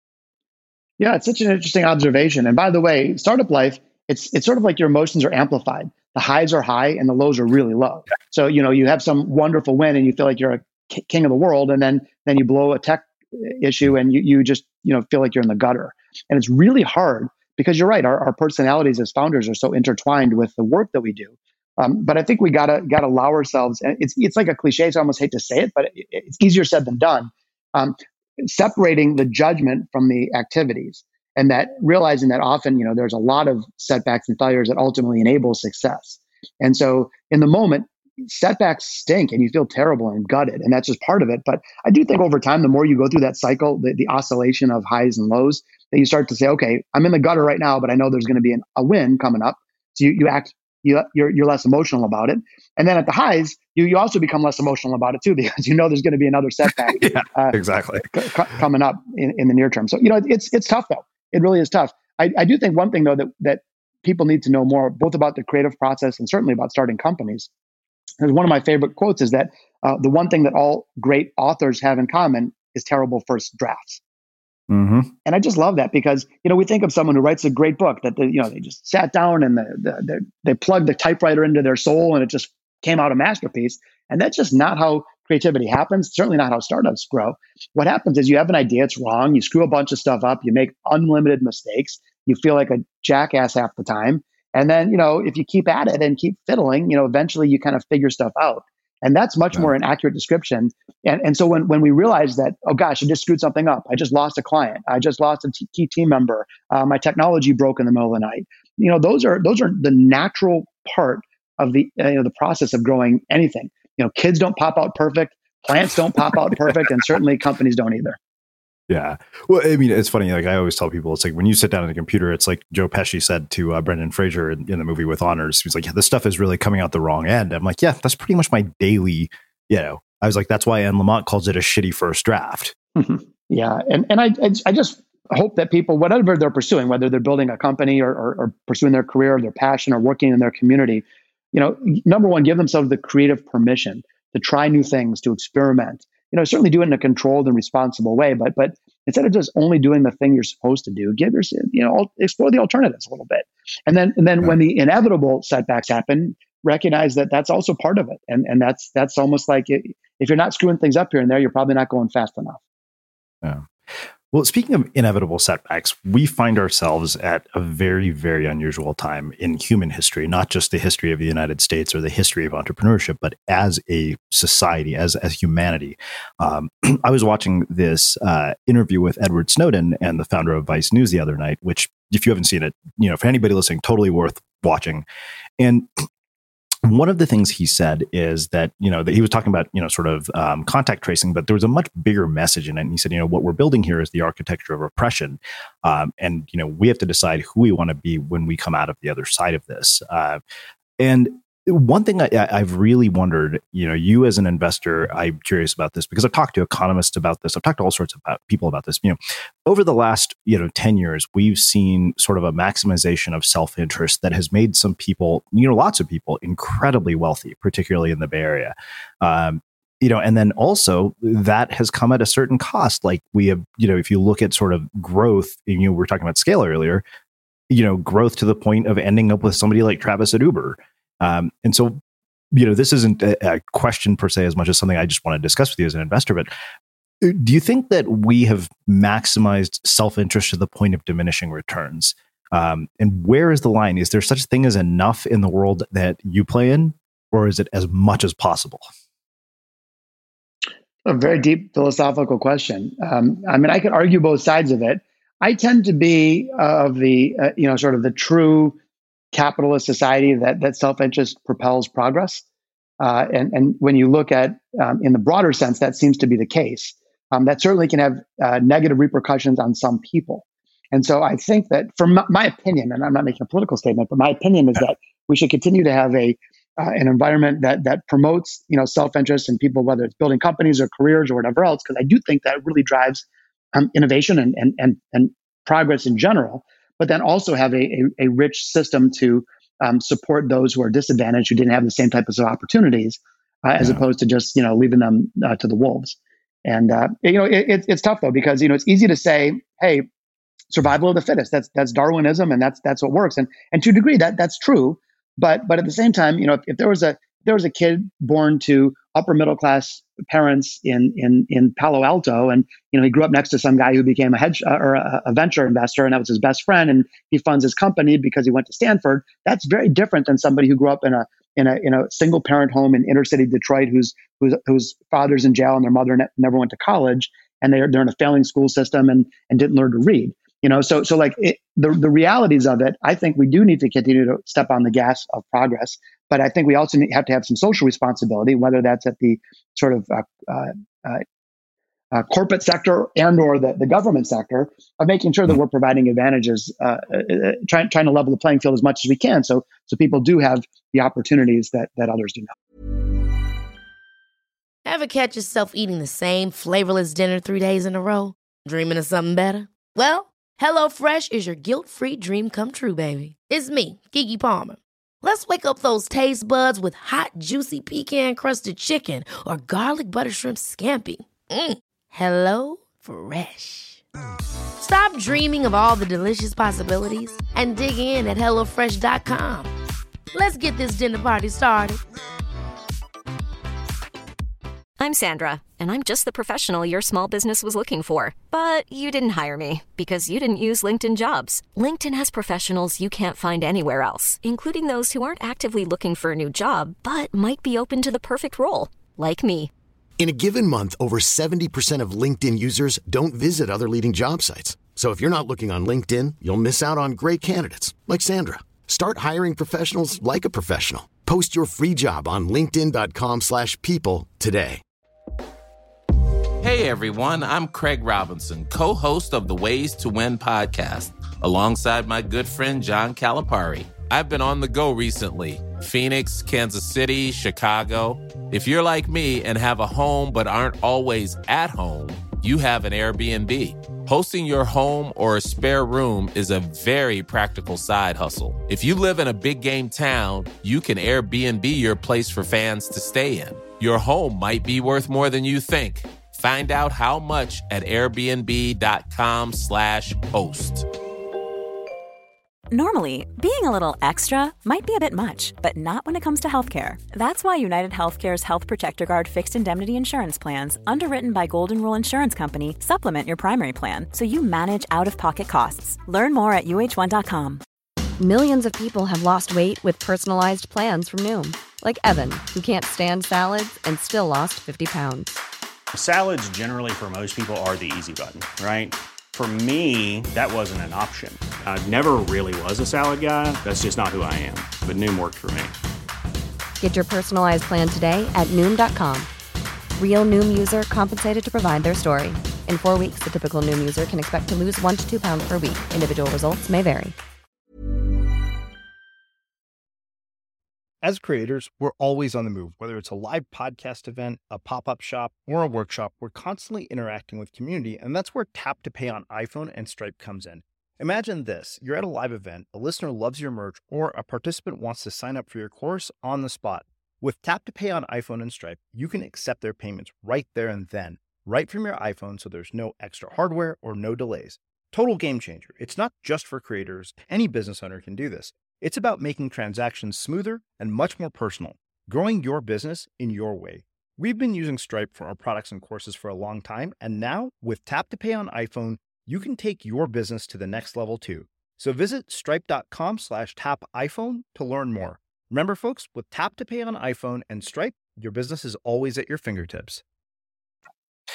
Yeah, it's such an interesting observation. And by the way, startup life, it's it's sort of like your emotions are amplified. The highs are high and the lows are really low. So, you know, you have some wonderful win and you feel like you're a k- king of the world, and then then you blow a tech issue and you you just, you know, feel like you're in the gutter. And it's really hard, because you're right, our, our personalities as founders are so intertwined with the work that we do. Um, but I think we gotta gotta allow ourselves. And it's it's like a cliche, so I almost hate to say it, but it, it's easier said than done. Um, separating the judgment from the activities, and that realizing that often, you know, there's a lot of setbacks and failures that ultimately enable success. And so, in the moment, setbacks stink, and you feel terrible and gutted, and that's just part of it. But I do think over time, the more you go through that cycle, the, the oscillation of highs and lows, that you start to say, okay, I'm in the gutter right now, but I know there's going to be an, a win coming up. So you, you act, you, you're, you're less emotional about it. And then at the highs, you, you also become less emotional about it too, because you know there's going to be another setback yeah, uh, exactly. c- c- coming up in, in the near term. So, you know, it's it's tough though. It really is tough. I, I do think one thing though that, that people need to know more, both about the creative process and certainly about starting companies. Because one of my favorite quotes is that uh, the one thing that all great authors have in common is terrible first drafts. Mm-hmm. And I just love that, because, you know, we think of someone who writes a great book that, they, you know, they just sat down and the, the, the, they plugged the typewriter into their soul and it just came out a masterpiece. And that's just not how creativity happens. Certainly not how startups grow. What happens is you have an idea, it's wrong. You screw a bunch of stuff up. You make unlimited mistakes. You feel like a jackass half the time. And then, you know, if you keep at it and keep fiddling, you know, eventually you kind of figure stuff out. And that's much yeah. more an accurate description. And and so when, when we realize that, oh gosh, I just screwed something up. I just lost a client. I just lost a t- key team member. Uh, my technology broke in the middle of the night. You know, those are those are the natural part of the uh, you know the process of growing anything. You know, kids don't pop out perfect. Plants don't pop out perfect, and certainly companies don't either. Yeah. Well, I mean, it's funny. Like I always tell people, it's like when you sit down at a computer, it's like Joe Pesci said to uh, Brendan Fraser in, in the movie With Honors. He was like, yeah, this stuff is really coming out the wrong end. I'm like, yeah, that's pretty much my daily, you know, I was like, that's why Anne Lamott calls it a shitty first draft. Yeah. And and I I just hope that people, whatever they're pursuing, whether they're building a company or, or, or pursuing their career, their passion, or working in their community, you know, number one, give themselves the creative permission to try new things, to experiment. You know, certainly do it in a controlled and responsible way, but but instead of just only doing the thing you're supposed to do, give yourself, you know, explore the alternatives a little bit. And then and then yeah. when the inevitable setbacks happen, recognize that that's also part of it. And and that's that's almost like it, if you're not screwing things up here and there, you're probably not going fast enough. Yeah. Well, speaking of inevitable setbacks, we find ourselves at a very, very unusual time in human history, not just the history of the United States or the history of entrepreneurship, but as a society, as, as humanity. Um, I was watching this uh, interview with Edward Snowden and the founder of Vice News the other night, which if you haven't seen it, you know, for anybody listening, totally worth watching. And one of the things he said is that, you know, that he was talking about, you know, sort of um, contact tracing, but there was a much bigger message in it. And he said, you know, what we're building here is the architecture of oppression. Um, and, you know, we have to decide who we want to be when we come out of the other side of this. Uh, and one thing I, I've really wondered, you know, you as an investor, I'm curious about this because I've talked to economists about this. I've talked to all sorts of about people about this. You know, over the last, you know, ten years, we've seen sort of a maximization of self-interest that has made some people, you know, lots of people incredibly wealthy, particularly in the Bay Area. Um, you know, and then also that has come at a certain cost. Like we have, you know, if you look at sort of growth, you know, we were talking about scale earlier, you know, growth to the point of ending up with somebody like Travis at Uber. Um, and so, you know, this isn't a, a question per se as much as something I just want to discuss with you as an investor, but do you think that we have maximized self-interest to the point of diminishing returns? Um, and where is the line? Is there such a thing as enough in the world that you play in, or is it as much as possible? A very deep philosophical question. Um, I mean, I could argue both sides of it. I tend to be uh, of the, uh, you know, sort of the true capitalist society that that self-interest propels progress. Uh, and, and when you look at, um, in the broader sense, that seems to be the case. Um, that certainly can have uh, negative repercussions on some people. And so I think that, from my, my opinion, and I'm not making a political statement, but my opinion is that we should continue to have a uh, an environment that that promotes, you know, self-interest in people, whether it's building companies or careers or whatever else, because I do think that really drives um, innovation and, and and and progress in general. But then also have a a, a rich system to um, support those who are disadvantaged, who didn't have the same types of opportunities, uh, as yeah. opposed to just, you know, leaving them uh, to the wolves. And uh, you know, it, it, it's tough though, because you know it's easy to say, hey, survival of the fittest. That's that's Darwinism, and that's that's what works. And and to a degree, that that's true. But but at the same time, you know, if, if there was a if there was a kid born to upper middle class parents in in in Palo Alto, and you know he grew up next to some guy who became a hedge uh, or a, a venture investor, and that was his best friend, and he funds his company because he went to Stanford. That's very different than somebody who grew up in a in a in a single parent home in inner city Detroit, whose whose whose father's in jail and their mother ne- never went to college, and they're they're in a failing school system and and didn't learn to read. You know, so so like it, the the realities of it, I think we do need to continue to step on the gas of progress. But I think we also need, have to have some social responsibility, whether that's at the sort of uh, uh, uh, uh, corporate sector and or the, the government sector, of making sure that we're providing advantages, uh, uh, trying trying to level the playing field as much as we can, so so people do have the opportunities that that others do not. Ever catch yourself eating the same flavorless dinner three days in a row? Dreaming of something better? Well, HelloFresh is your guilt-free dream come true, baby. It's me, Keke Palmer. Let's wake up those taste buds with hot, juicy pecan-crusted chicken or garlic butter shrimp scampi. Mm. Hello Fresh. Stop dreaming of all the delicious possibilities and dig in at hello fresh dot com. Let's get this dinner party started. I'm Sandra, and I'm just the professional your small business was looking for. But you didn't hire me because you didn't use LinkedIn Jobs. LinkedIn has professionals you can't find anywhere else, including those who aren't actively looking for a new job, but might be open to the perfect role, like me. In a given month, over seventy percent of LinkedIn users don't visit other leading job sites. So if you're not looking on LinkedIn, you'll miss out on great candidates, like Sandra. Start hiring professionals like a professional. Post your free job on linkedin dot com slash people today. Hey everyone, I'm Craig Robinson, co-host of the Ways to Win podcast, alongside my good friend John Calipari. I've been on the go recently. Phoenix, Kansas City, Chicago. If you're like me and have a home but aren't always at home, you have an Airbnb. Hosting your home or a spare room is a very practical side hustle. If you live in a big game town, you can Airbnb your place for fans to stay in. Your home might be worth more than you think. Find out how much at airbnb.com slash host. Normally, being a little extra might be a bit much, but not when it comes to healthcare. That's why United Healthcare's Health Protector Guard fixed indemnity insurance plans, underwritten by Golden Rule Insurance Company, supplement your primary plan so you manage out-of-pocket costs. Learn more at U H one dot com. Millions of people have lost weight with personalized plans from Noom, like Evan, who can't stand salads and still lost fifty pounds. Salads generally for most people are the easy button, right? For me, that wasn't an option. I never really was a salad guy. That's just not who I am. But Noom worked for me. Get your personalized plan today at Noom dot com. Real Noom user compensated to provide their story. In four weeks, the typical Noom user can expect to lose one to two pounds per week. Individual results may vary. As creators, we're always on the move. Whether it's a live podcast event, a pop-up shop, or a workshop, we're constantly interacting with community, and that's where Tap to Pay on iPhone and Stripe comes in. Imagine this. You're at a live event, a listener loves your merch, or a participant wants to sign up for your course on the spot. With Tap to Pay on iPhone and Stripe, you can accept their payments right there and then, right from your iPhone, so there's no extra hardware or no delays. Total game changer. It's not just for creators. Any business owner can do this. It's about making transactions smoother and much more personal, growing your business in your way. We've been using Stripe for our products and courses for a long time, and now with Tap to Pay on iPhone, you can take your business to the next level too. So visit stripe.com slash tap iPhone to learn more. Remember, folks, with Tap to Pay on iPhone and Stripe, your business is always at your fingertips.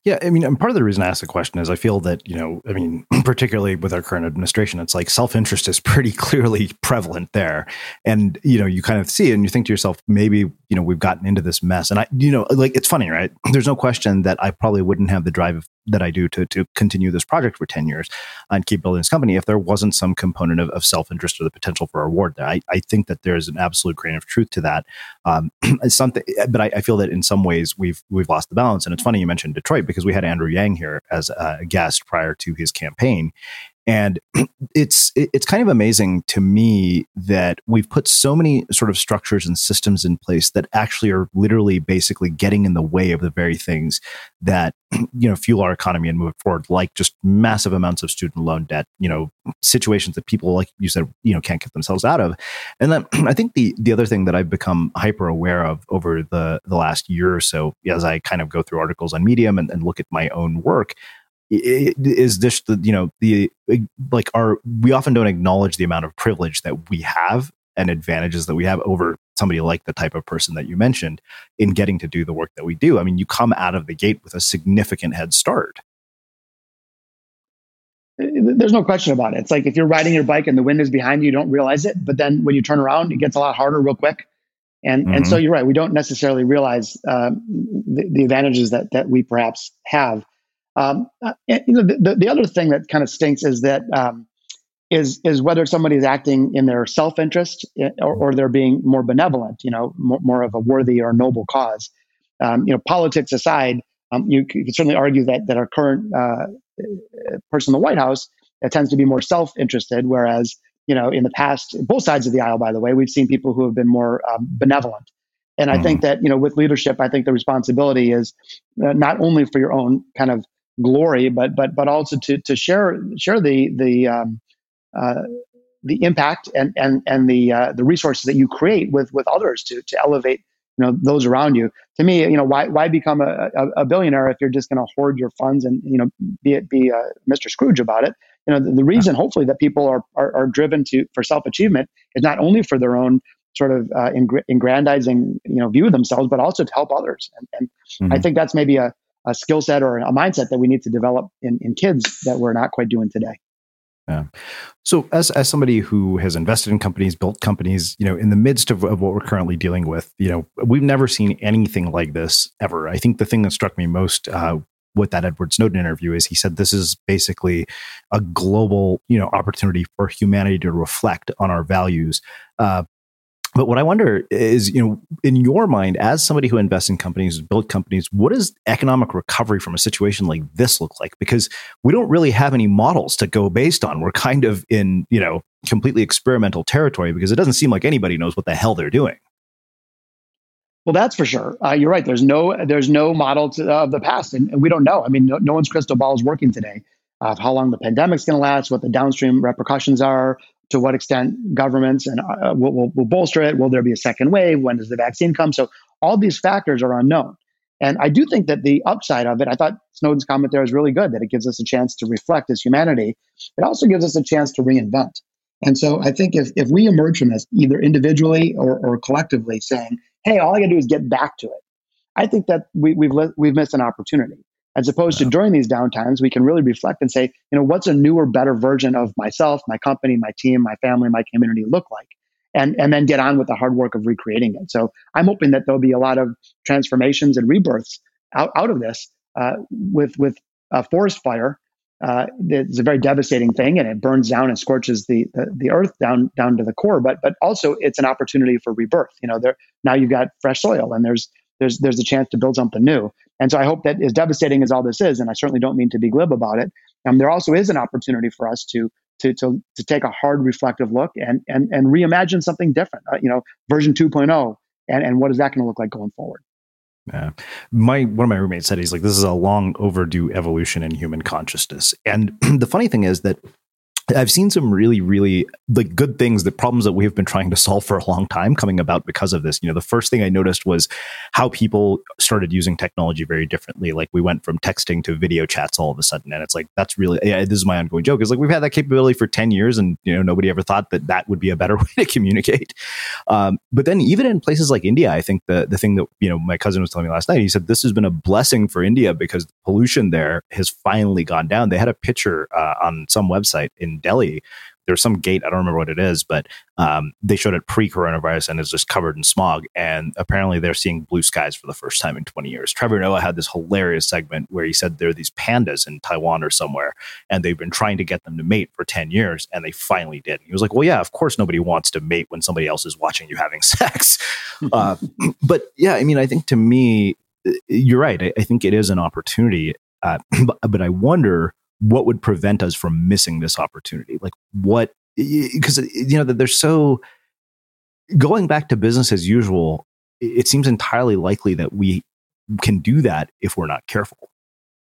Yeah, I mean, and part of the reason I ask the question is I feel that, you know, I mean, particularly with our current administration, it's like self-interest is pretty clearly prevalent there. And, you know, you kind of see it and you think to yourself, maybe, you know, we've gotten into this mess. And I, you know, like, it's funny, right? There's no question that I probably wouldn't have the drive that I do to to continue this project for ten years and keep building this company if there wasn't some component of, of self-interest or the potential for reward there. I, I think that there's an absolute grain of truth to that. Um, it's something, but I, I feel that in some ways we've we've lost the balance. And it's funny you mentioned Detroit, because we had Andrew Yang here as a guest prior to his campaign. And it's it's kind of amazing to me that we've put so many sort of structures and systems in place that actually are literally basically getting in the way of the very things that, you know, fuel our economy and move it forward, like just massive amounts of student loan debt, you know, situations that people, like you said, you know, can't get themselves out of. And then I think the the other thing that I've become hyper aware of over the the last year or so, as I kind of go through articles on Medium and, and look at my own work, is this the, you know, the, like, our, we often don't acknowledge the amount of privilege that we have and advantages that we have over somebody like the type of person that you mentioned in getting to do the work that we do. I mean, you come out of the gate with a significant head start. There's no question about it. It's like if you're riding your bike and the wind is behind you, you don't realize it. But then when you turn around, it gets a lot harder real quick. And mm-hmm. and so you're right. We don't necessarily realize uh, the, the advantages that that we perhaps have. Um, and, you know, the, the other thing that kind of stinks is that um, is is whether somebody is acting in their self-interest or, or they're being more benevolent, you know, more, more of a worthy or noble cause. Um, you know, politics aside, um, you, you can certainly argue that that our current uh, person in the White House uh, tends to be more self-interested, whereas, you know, in the past, both sides of the aisle, by the way, we've seen people who have been more um, benevolent. And I mm-hmm. think that, you know, with leadership, I think the responsibility is uh, not only for your own kind of glory, but but but also to to share share the the um, uh, the impact and and and the uh, the resources that you create with with others to to elevate, you know, those around you. To me, you know, why why become a, a, a billionaire if you're just going to hoard your funds and, you know, be it be uh, Mister Scrooge about it? You know, the, the reason hopefully that people are, are are driven to for self achievement is not only for their own sort of uh, aggrandizing, you know, view of themselves, but also to help others. And, and mm-hmm. I think that's maybe a a skill set or a mindset that we need to develop in, in kids that we're not quite doing today. Yeah. So as, as somebody who has invested in companies, built companies, you know, in the midst of, of what we're currently dealing with, you know, we've never seen anything like this ever. I think the thing that struck me most uh, with that Edward Snowden interview is he said this is basically a global, you know, opportunity for humanity to reflect on our values. Uh, But what I wonder is, you know, in your mind, as somebody who invests in companies, build companies, what does economic recovery from a situation like this look like? Because we don't really have any models to go based on. We're kind of in, you know, completely experimental territory because it doesn't seem like anybody knows what the hell they're doing. Well, that's for sure. Uh, you're right. There's no there's no model to, uh, of the past, and, and we don't know. I mean, no, no one's crystal ball is working today of uh, how long the pandemic's going to last, what the downstream repercussions are, to what extent governments and uh, will, will, will bolster it. Will there be a second wave? When does the vaccine come? So all these factors are unknown. And I do think that the upside of it, I thought Snowden's comment there is really good, that it gives us a chance to reflect as humanity. It also gives us a chance to reinvent. And so I think if, if we emerge from this, either individually or, or collectively, saying, hey, all I gotta do is get back to it, I think that we, we've, li- we've missed an opportunity. As opposed to during these downtimes, we can really reflect and say, you know, what's a newer, better version of myself, my company, my team, my family, my community look like? And, and then get on with the hard work of recreating it. So I'm hoping that there'll be a lot of transformations and rebirths out, out of this uh, with, with a forest fire. Uh, it's a very devastating thing, and it burns down and scorches the, the, the earth down, down to the core. But, but also it's an opportunity for rebirth. You know, there, now you've got fresh soil and there's, there's, there's a chance to build something new. And so I hope that as devastating as all this is, and I certainly don't mean to be glib about it, um, there also is an opportunity for us to to to to take a hard reflective look and and and reimagine something different. Uh, you know, version two point oh, and and what is that going to look like going forward? Yeah, my one of my roommates said he's like, this is a long overdue evolution in human consciousness. And the funny thing is that I've seen some really, really like good things, the problems that we have been trying to solve for a long time coming about because of this. You know, the first thing I noticed was how people started using technology very differently. Like we went from texting to video chats all of a sudden. And it's like, that's really, yeah, this is my ongoing joke. It's like, we've had that capability for ten years and, you know, nobody ever thought that that would be a better way to communicate. Um, but then even in places like India, I think the, the thing that, you know, my cousin was telling me last night, he said, this has been a blessing for India because pollution there has finally gone down. They had a picture uh, on some website in Delhi. There's some gate, I don't remember what it is, but um, they showed it pre-coronavirus and it's just covered in smog. And apparently they're seeing blue skies for the first time in twenty years. Trevor Noah had this hilarious segment where he said there are these pandas in Taiwan or somewhere, and they've been trying to get them to mate for ten years, and they finally did. He was like, well, yeah, of course nobody wants to mate when somebody else is watching you having sex. uh, but yeah, I mean, I think to me, you're right. I, I think it is an opportunity, uh, but, but I wonder what would prevent us from missing this opportunity? Like what, because, you know, that they're so going back to business as usual. It seems entirely likely that we can do that if we're not careful.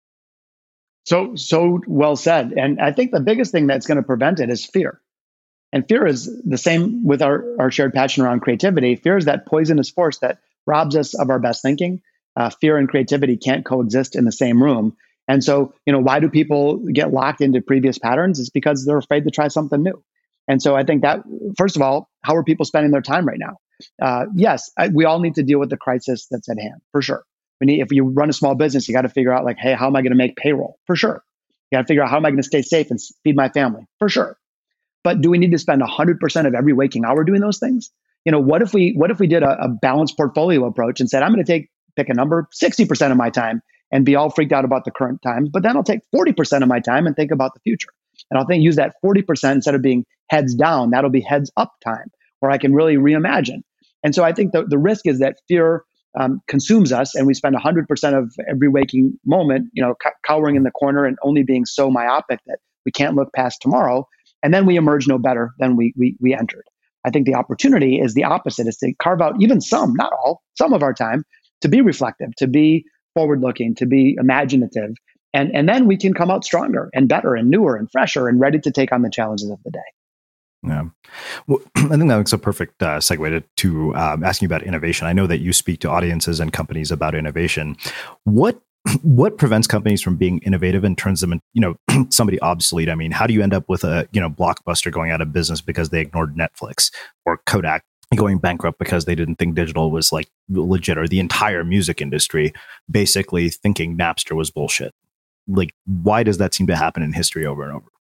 So, so well said. And I think the biggest thing that's going to prevent it is fear. And fear is the same with our, our shared passion around creativity. Fear is that poisonous force that robs us of our best thinking. Uh, fear and creativity can't coexist in the same room. And so, you know, why do people get locked into previous patterns? It's because they're afraid to try something new. And so I think that, first of all, how are people spending their time right now? Uh, yes, I, we all need to deal with the crisis that's at hand, for sure. We need, if you run a small business, you got to figure out like, hey, how am I going to make payroll? For sure. You got to figure out how am I going to stay safe and feed my family? For sure. But do we need to spend one hundred percent of every waking hour doing those things? You know, what if we what if we did a, a balanced portfolio approach and said, I'm going to take, pick a number, sixty percent of my time and be all freaked out about the current times, but then I'll take forty percent of my time and think about the future. And I'll think use that forty percent instead of being heads down, that'll be heads up time where I can really reimagine. And so I think the, the risk is that fear um, consumes us and we spend one hundred percent of every waking moment, you know, c- cowering in the corner and only being so myopic that we can't look past tomorrow. And then we emerge no better than we, we, we entered. I think the opportunity is the opposite, is to carve out even some, not all, some of our time to be reflective, to be forward-looking, to be imaginative, and and then we can come out stronger and better and newer and fresher and ready to take on the challenges of the day. Yeah, well, I think that makes a perfect uh, segue to, to um, asking about innovation. I know that you speak to audiences and companies about innovation. What what prevents companies from being innovative and turns them, in, you know, somebody obsolete? I mean, how do you end up with a you know Blockbuster going out of business because they ignored Netflix, or Kodak going bankrupt because they didn't think digital was like legit, or the entire music industry basically thinking Napster was bullshit? Like, why does that seem to happen in history over and over?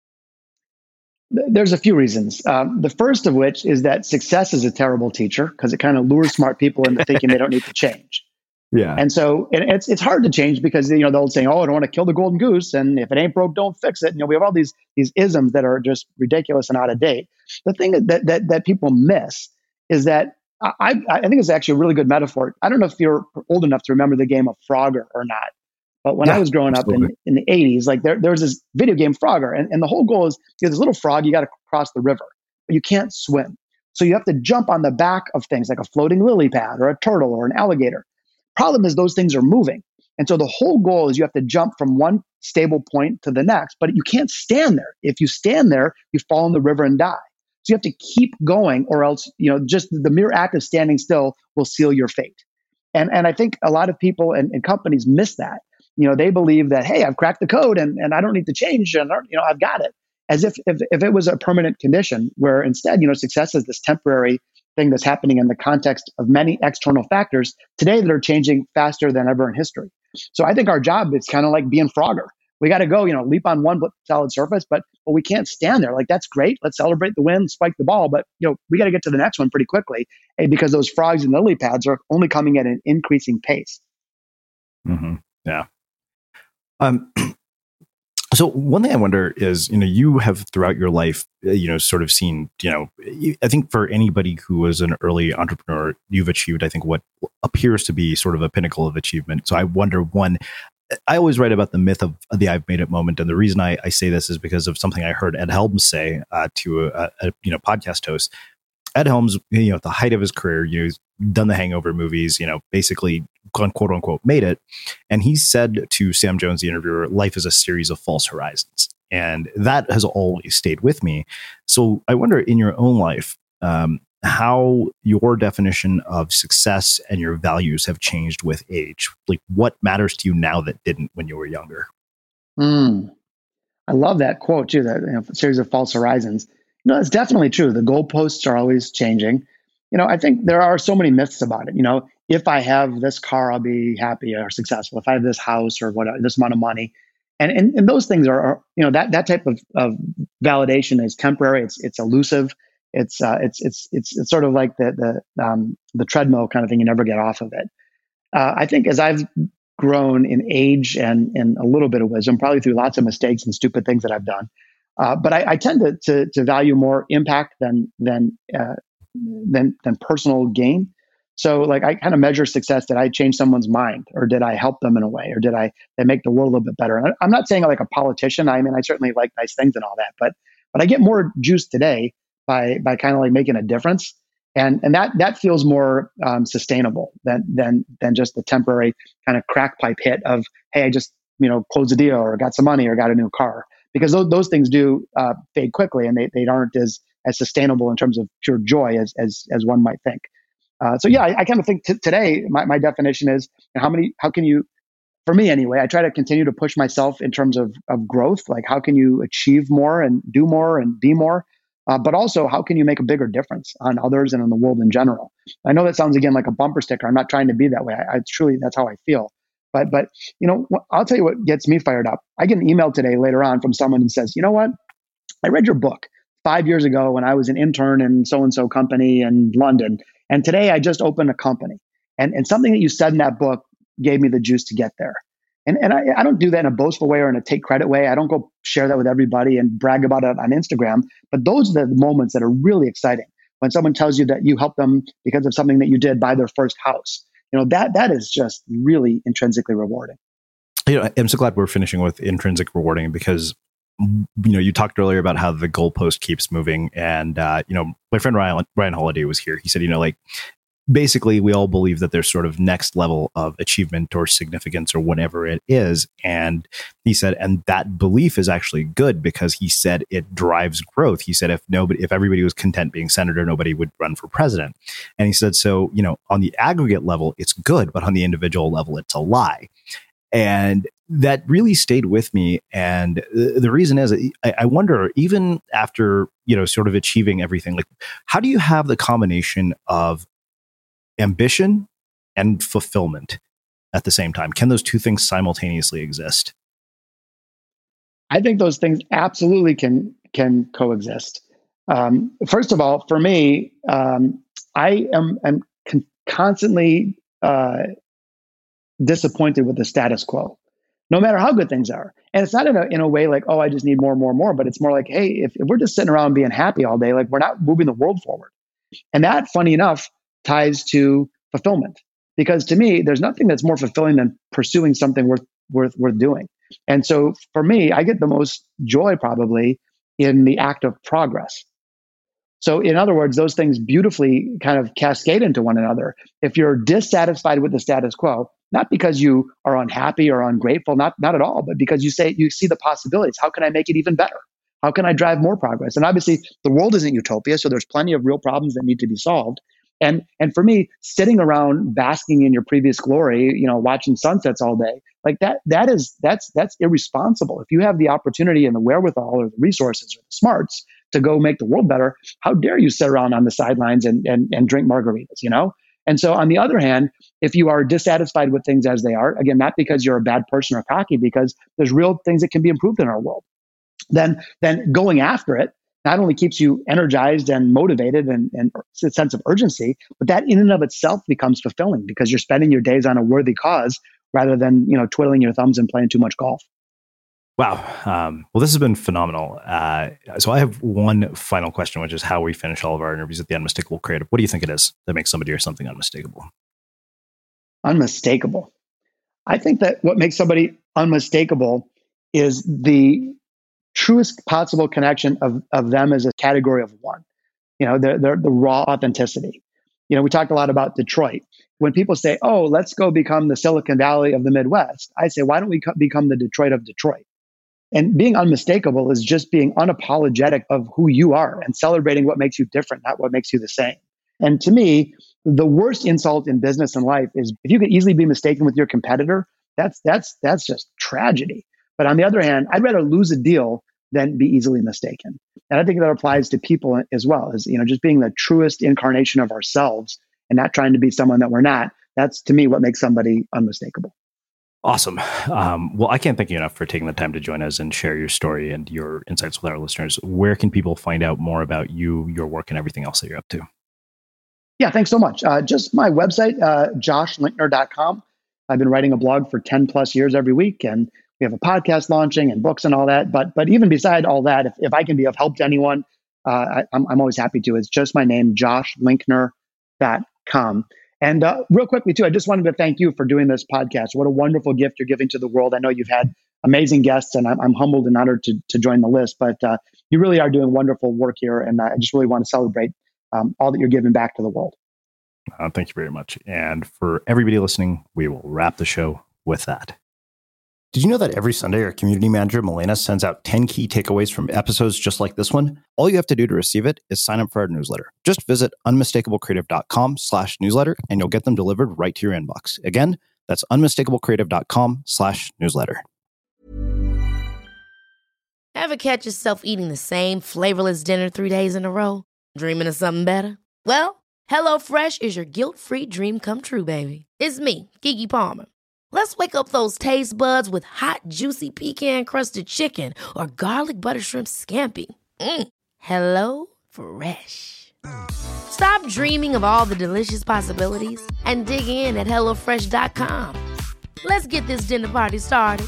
There's a few reasons. Um, the first of which is that success is a terrible teacher because it kind of lures smart people into thinking they don't need to change. Yeah. And so and it's it's hard to change because, you know, the old saying, oh, I don't want to kill the golden goose. And if it ain't broke, don't fix it. You know, we have all these these isms that are just ridiculous and out of date. The thing that that that people miss is that I, I think it's actually a really good metaphor. I don't know if you're old enough to remember the game of Frogger or not, but when yeah, I was growing absolutely. up in, in the eighties, like there, there was this video game Frogger, and, and the whole goal is you have this little frog, you got to cross the river, but you can't swim. So you have to jump on the back of things like a floating lily pad or a turtle or an alligator. Problem is those things are moving. And so the whole goal is you have to jump from one stable point to the next, but you can't stand there. If you stand there, you fall in the river and die. So you have to keep going, or else, you know, just the mere act of standing still will seal your fate. And and I think a lot of people and, and companies miss that. You know, they believe that, hey, I've cracked the code and, and I don't need to change, and you know, I've got it. As if, if if it was a permanent condition, where instead, you know, success is this temporary thing that's happening in the context of many external factors today that are changing faster than ever in history. So I think our job is kind of like being Frogger. We got to go, you know, leap on one solid surface, but but we can't stand there. Like, that's great. Let's celebrate the win, spike the ball. But, you know, we got to get to the next one pretty quickly, eh, because those frogs and lily pads are only coming at an increasing pace. Mm-hmm. Yeah. Um. So one thing I wonder is, you know, you have throughout your life, you know, sort of seen, you know, I think for anybody who was an early entrepreneur, you've achieved, I think, what appears to be sort of a pinnacle of achievement. So I wonder, one, I always write about the myth of the I've made it moment. And the reason I, I say this is because of something I heard Ed Helms say uh, to a, a, you know, podcast host. Ed Helms, you know, at the height of his career, you know, he's done the Hangover movies, you know, basically quote unquote made it. And he said to Sam Jones, the interviewer, life is a series of false horizons. And that has always stayed with me. So I wonder, in your own life, um, how your definition of success and your values have changed with age. Like, what matters to you now that didn't when you were younger? Mm. I love that quote too, that, you know, series of false horizons. You know, it's definitely true. The goalposts are always changing. You know, I think there are so many myths about it. You know, if I have this car, I'll be happy or successful. If I have this house or whatever, this amount of money. And, and, and those things are, are, you know, that, that type of, of validation is temporary. It's, it's elusive. It's, uh, it's, it's, it's, it's sort of like the, the, um, the treadmill kind of thing. You never get off of it. Uh, I think as I've grown in age and, and a little bit of wisdom, probably through lots of mistakes and stupid things that I've done. Uh, but I, I tend to, to, to value more impact than, than, uh, than, than personal gain. So like I kind of measure success. Did I change someone's mind, or did I help them in a way, or did I they make the world a little bit better? And I'm not saying like a politician. I mean, I certainly like nice things and all that, but but I get more juice today by by kind of like making a difference, and and that that feels more um, sustainable than than than just the temporary kind of crack pipe hit of, hey, I just you know closed a deal or got some money or got a new car, because those those things do uh, fade quickly, and they they aren't as as sustainable in terms of pure joy as as as one might think. Uh, so yeah, I, I kind of think t- today my, my definition is how many, how can you, for me anyway, I try to continue to push myself in terms of of growth. Like how can you achieve more and do more and be more, uh, but also how can you make a bigger difference on others and on the world in general? I know that sounds again like a bumper sticker. I'm not trying to be that way. I, I truly, that's how I feel. But but you know, I'll tell you what gets me fired up. I get an email today later on from someone who says, you know what, I read your book five years ago when I was an intern in so-and-so company in London. And today I just opened a company, and, and something that you said in that book gave me the juice to get there. And, and I, I don't do that in a boastful way or in a take credit way. I don't go share that with everybody and brag about it on Instagram. But those are the moments that are really exciting. When someone tells you that you helped them because of something that you did, buy their first house, you know, that that is just really intrinsically rewarding. You know, I'm so glad we're finishing with intrinsic rewarding, because you know, you talked earlier about how the goalpost keeps moving. And, uh, you know, my friend Ryan, Ryan Holiday was here. He said, you know, like, basically we all believe that there's sort of next level of achievement or significance or whatever it is. And he said, and that belief is actually good, because he said it drives growth. He said, if nobody, if everybody was content being senator, nobody would run for president. And he said, so, you know, on the aggregate level, it's good, but on the individual level, it's a lie. And that really stayed with me. And the reason is, I wonder, even after, you know, sort of achieving everything, like, how do you have the combination of ambition and fulfillment at the same time? Can those two things simultaneously exist? I think those things absolutely can can coexist. Um, first of all, for me, um, I am am con- constantly uh, disappointed with the status quo, no matter how good things are. And it's not in a in a way like, oh, I just need more, more, more. But it's more like, hey, if, if we're just sitting around being happy all day, like we're not moving the world forward. And that, funny enough, ties to fulfillment. Because to me, there's nothing that's more fulfilling than pursuing something worth worth worth doing. And so for me, I get the most joy probably in the act of progress. So in other words, those things beautifully kind of cascade into one another. If you're dissatisfied with the status quo, not because you are unhappy or ungrateful, not, not at all, but because you say, you see the possibilities. How can I make it even better? How can I drive more progress? And obviously the world isn't utopia, so there's plenty of real problems that need to be solved. And and for me, sitting around basking in your previous glory, you know, watching sunsets all day, like that, that is, that's, that's irresponsible. If you have the opportunity and the wherewithal or the resources or the smarts to go make the world better, how dare you sit around on the sidelines and, and, and drink margaritas, you know? And so on the other hand, if you are dissatisfied with things as they are, again, not because you're a bad person or cocky, because there's real things that can be improved in our world, then, then going after it not only keeps you energized and motivated and, and a sense of urgency, but that in and of itself becomes fulfilling because you're spending your days on a worthy cause rather than, you know, twiddling your thumbs and playing too much golf. Wow. Um, well, this has been phenomenal. Uh, so I have one final question, which is how we finish all of our interviews at the Unmistakable Creative. What do you think it is that makes somebody or something unmistakable? Unmistakable. I think that what makes somebody unmistakable is the truest possible connection of, of them as a category of one. You know, the, the, the raw authenticity. You know, we talked a lot about Detroit. When people say, oh, let's go become the Silicon Valley of the Midwest, I say, why don't we co- become the Detroit of Detroit? And being unmistakable is just being unapologetic of who you are and celebrating what makes you different, not what makes you the same. And to me, the worst insult in business and life is if you could easily be mistaken with your competitor, that's that's that's just tragedy. But on the other hand, I'd rather lose a deal than be easily mistaken. And I think that applies to people as well, as, you know, just being the truest incarnation of ourselves and not trying to be someone that we're not. That's to me what makes somebody unmistakable. Awesome. Um, well, I can't thank you enough for taking the time to join us and share your story and your insights with our listeners. Where can people find out more about you, your work, and everything else that you're up to? Yeah, thanks so much. Uh, just my website, uh, josh linkner dot com. I've been writing a blog for ten plus years every week, and we have a podcast launching and books and all that. But but even beside all that, if, if I can be of help to anyone, uh, I, I'm, I'm always happy to. It's just my name, josh linkner dot com. And uh, real quickly, too, I just wanted to thank you for doing this podcast. What a wonderful gift you're giving to the world. I know you've had amazing guests, and I'm, I'm humbled and honored to, to join the list. But uh, you really are doing wonderful work here, and I just really want to celebrate um, all that you're giving back to the world. Uh, thank you very much. And for everybody listening, we will wrap the show with that. Did you know that every Sunday our community manager, Milena, sends out ten key takeaways from episodes just like this one? All you have to do to receive it is sign up for our newsletter. Just visit unmistakablecreative.com slash newsletter and you'll get them delivered right to your inbox. Again, that's unmistakablecreative.com slash newsletter. Ever catch yourself eating the same flavorless dinner three days in a row? Dreaming of something better? Well, HelloFresh is your guilt-free dream come true, baby. It's me, Keke Palmer. Let's wake up those taste buds with hot, juicy pecan-crusted chicken or garlic butter shrimp scampi. Mm. Hello Fresh. Stop dreaming of all the delicious possibilities and dig in at hello fresh dot com. Let's get this dinner party started.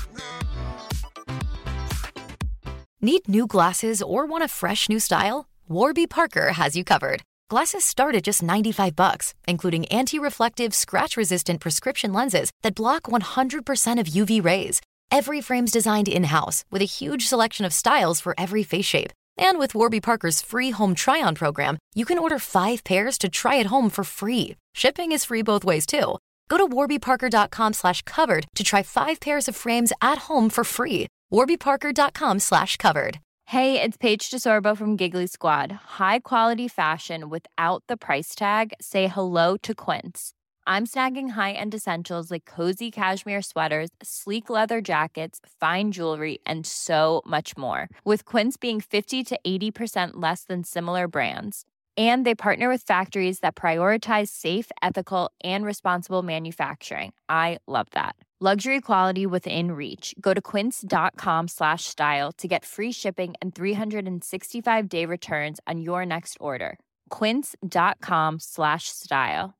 Need new glasses or want a fresh new style? Warby Parker has you covered. Glasses start at just ninety-five bucks, including anti-reflective, scratch-resistant prescription lenses that block one hundred percent of U V rays. Every frame's designed in-house with a huge selection of styles for every face shape. And with Warby Parker's free home try-on program, you can order five pairs to try at home for free. Shipping is free both ways, too. Go to warbyparker.com slash covered to try five pairs of frames at home for free. warbyparker.com slash covered. Hey, it's Paige DeSorbo from Giggly Squad. High quality fashion without the price tag. Say hello to Quince. I'm snagging high-end essentials like cozy cashmere sweaters, sleek leather jackets, fine jewelry, and so much more. With Quince being fifty to eighty percent less than similar brands. And they partner with factories that prioritize safe, ethical, and responsible manufacturing. I love that. Luxury quality within reach. Go to quince.com slash style to get free shipping and three sixty-five day returns on your next order. Quince.com slash style.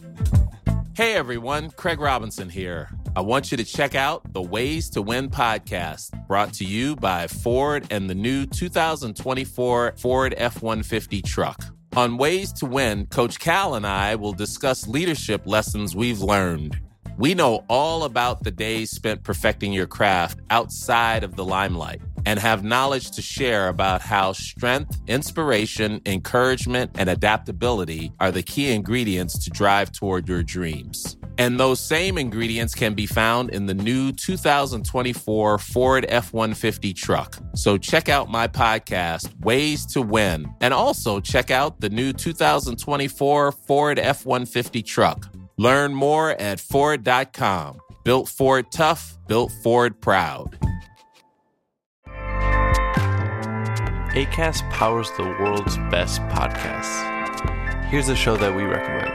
Hey everyone, Craig Robinson here. I want you to check out the Ways to Win podcast, brought to you by Ford and the new two thousand twenty-four Ford F one fifty truck. On Ways to Win, Coach Cal and I will discuss leadership lessons we've learned. We know all about the days spent perfecting your craft outside of the limelight and have knowledge to share about how strength, inspiration, encouragement, and adaptability are the key ingredients to drive toward your dreams. And those same ingredients can be found in the new two thousand twenty-four Ford F one fifty truck. So check out my podcast, Ways to Win, and also check out the new two thousand twenty-four Ford F one fifty truck. Learn more at Ford dot com. Built Ford tough, built Ford proud. Acast powers the world's best podcasts. Here's a show that we recommend.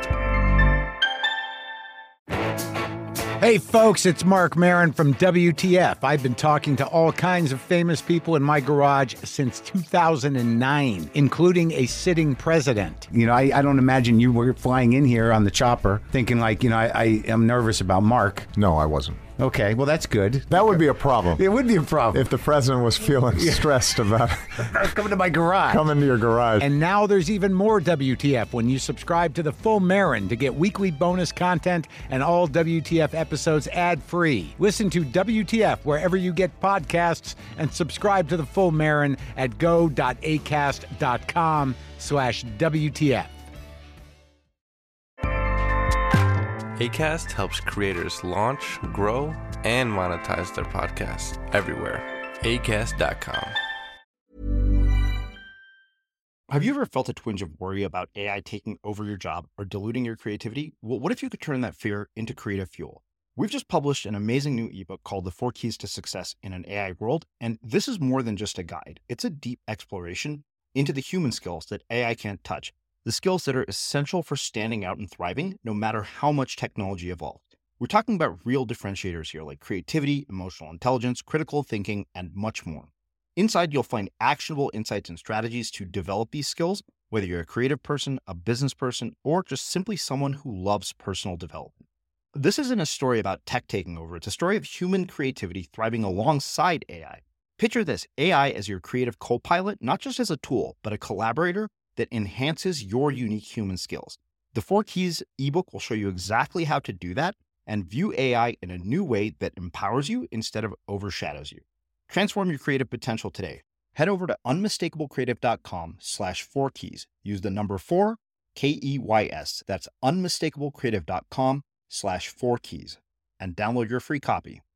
Hey folks, it's Mark Maron from W T F. I've been talking to all kinds of famous people in my garage since two thousand nine, including a sitting president. You know, I, I don't imagine you were flying in here on the chopper thinking like, you know, I, I am nervous about Mark. No, I wasn't. Okay, well, that's good. That would be a problem. It would be a problem. If the president was feeling stressed about coming to my garage. Coming to your garage. And now there's even more W T F when you subscribe to the Full Marin to get weekly bonus content and all W T F episodes ad-free. Listen to W T F wherever you get podcasts and subscribe to the Full Marin at go.acast.com slash WTF. Acast helps creators launch, grow, and monetize their podcasts everywhere. acast dot com. Have you ever felt a twinge of worry about A I taking over your job or diluting your creativity? Well, what if you could turn that fear into creative fuel? We've just published an amazing new ebook called The Four Keys to Success in an A I World, and this is more than just a guide. It's a deep exploration into the human skills that A I can't touch. the skills that are essential for standing out and thriving, no matter how much technology evolved. We're talking about real differentiators here, like creativity, emotional intelligence, critical thinking, and much more. Inside, you'll find actionable insights and strategies to develop these skills, whether you're a creative person, a business person, or just simply someone who loves personal development. This isn't a story about tech taking over. It's a story of human creativity thriving alongside A I. Picture this, A I as your creative co-pilot, not just as a tool, but a collaborator that enhances your unique human skills. The Four Keys ebook will show you exactly how to do that and view A I in a new way that empowers you instead of overshadows you. Transform your creative potential today. Head over to unmistakablecreative.com slash four keys. Use the number four, K E Y S. That's unmistakablecreative.com slash four keys and download your free copy.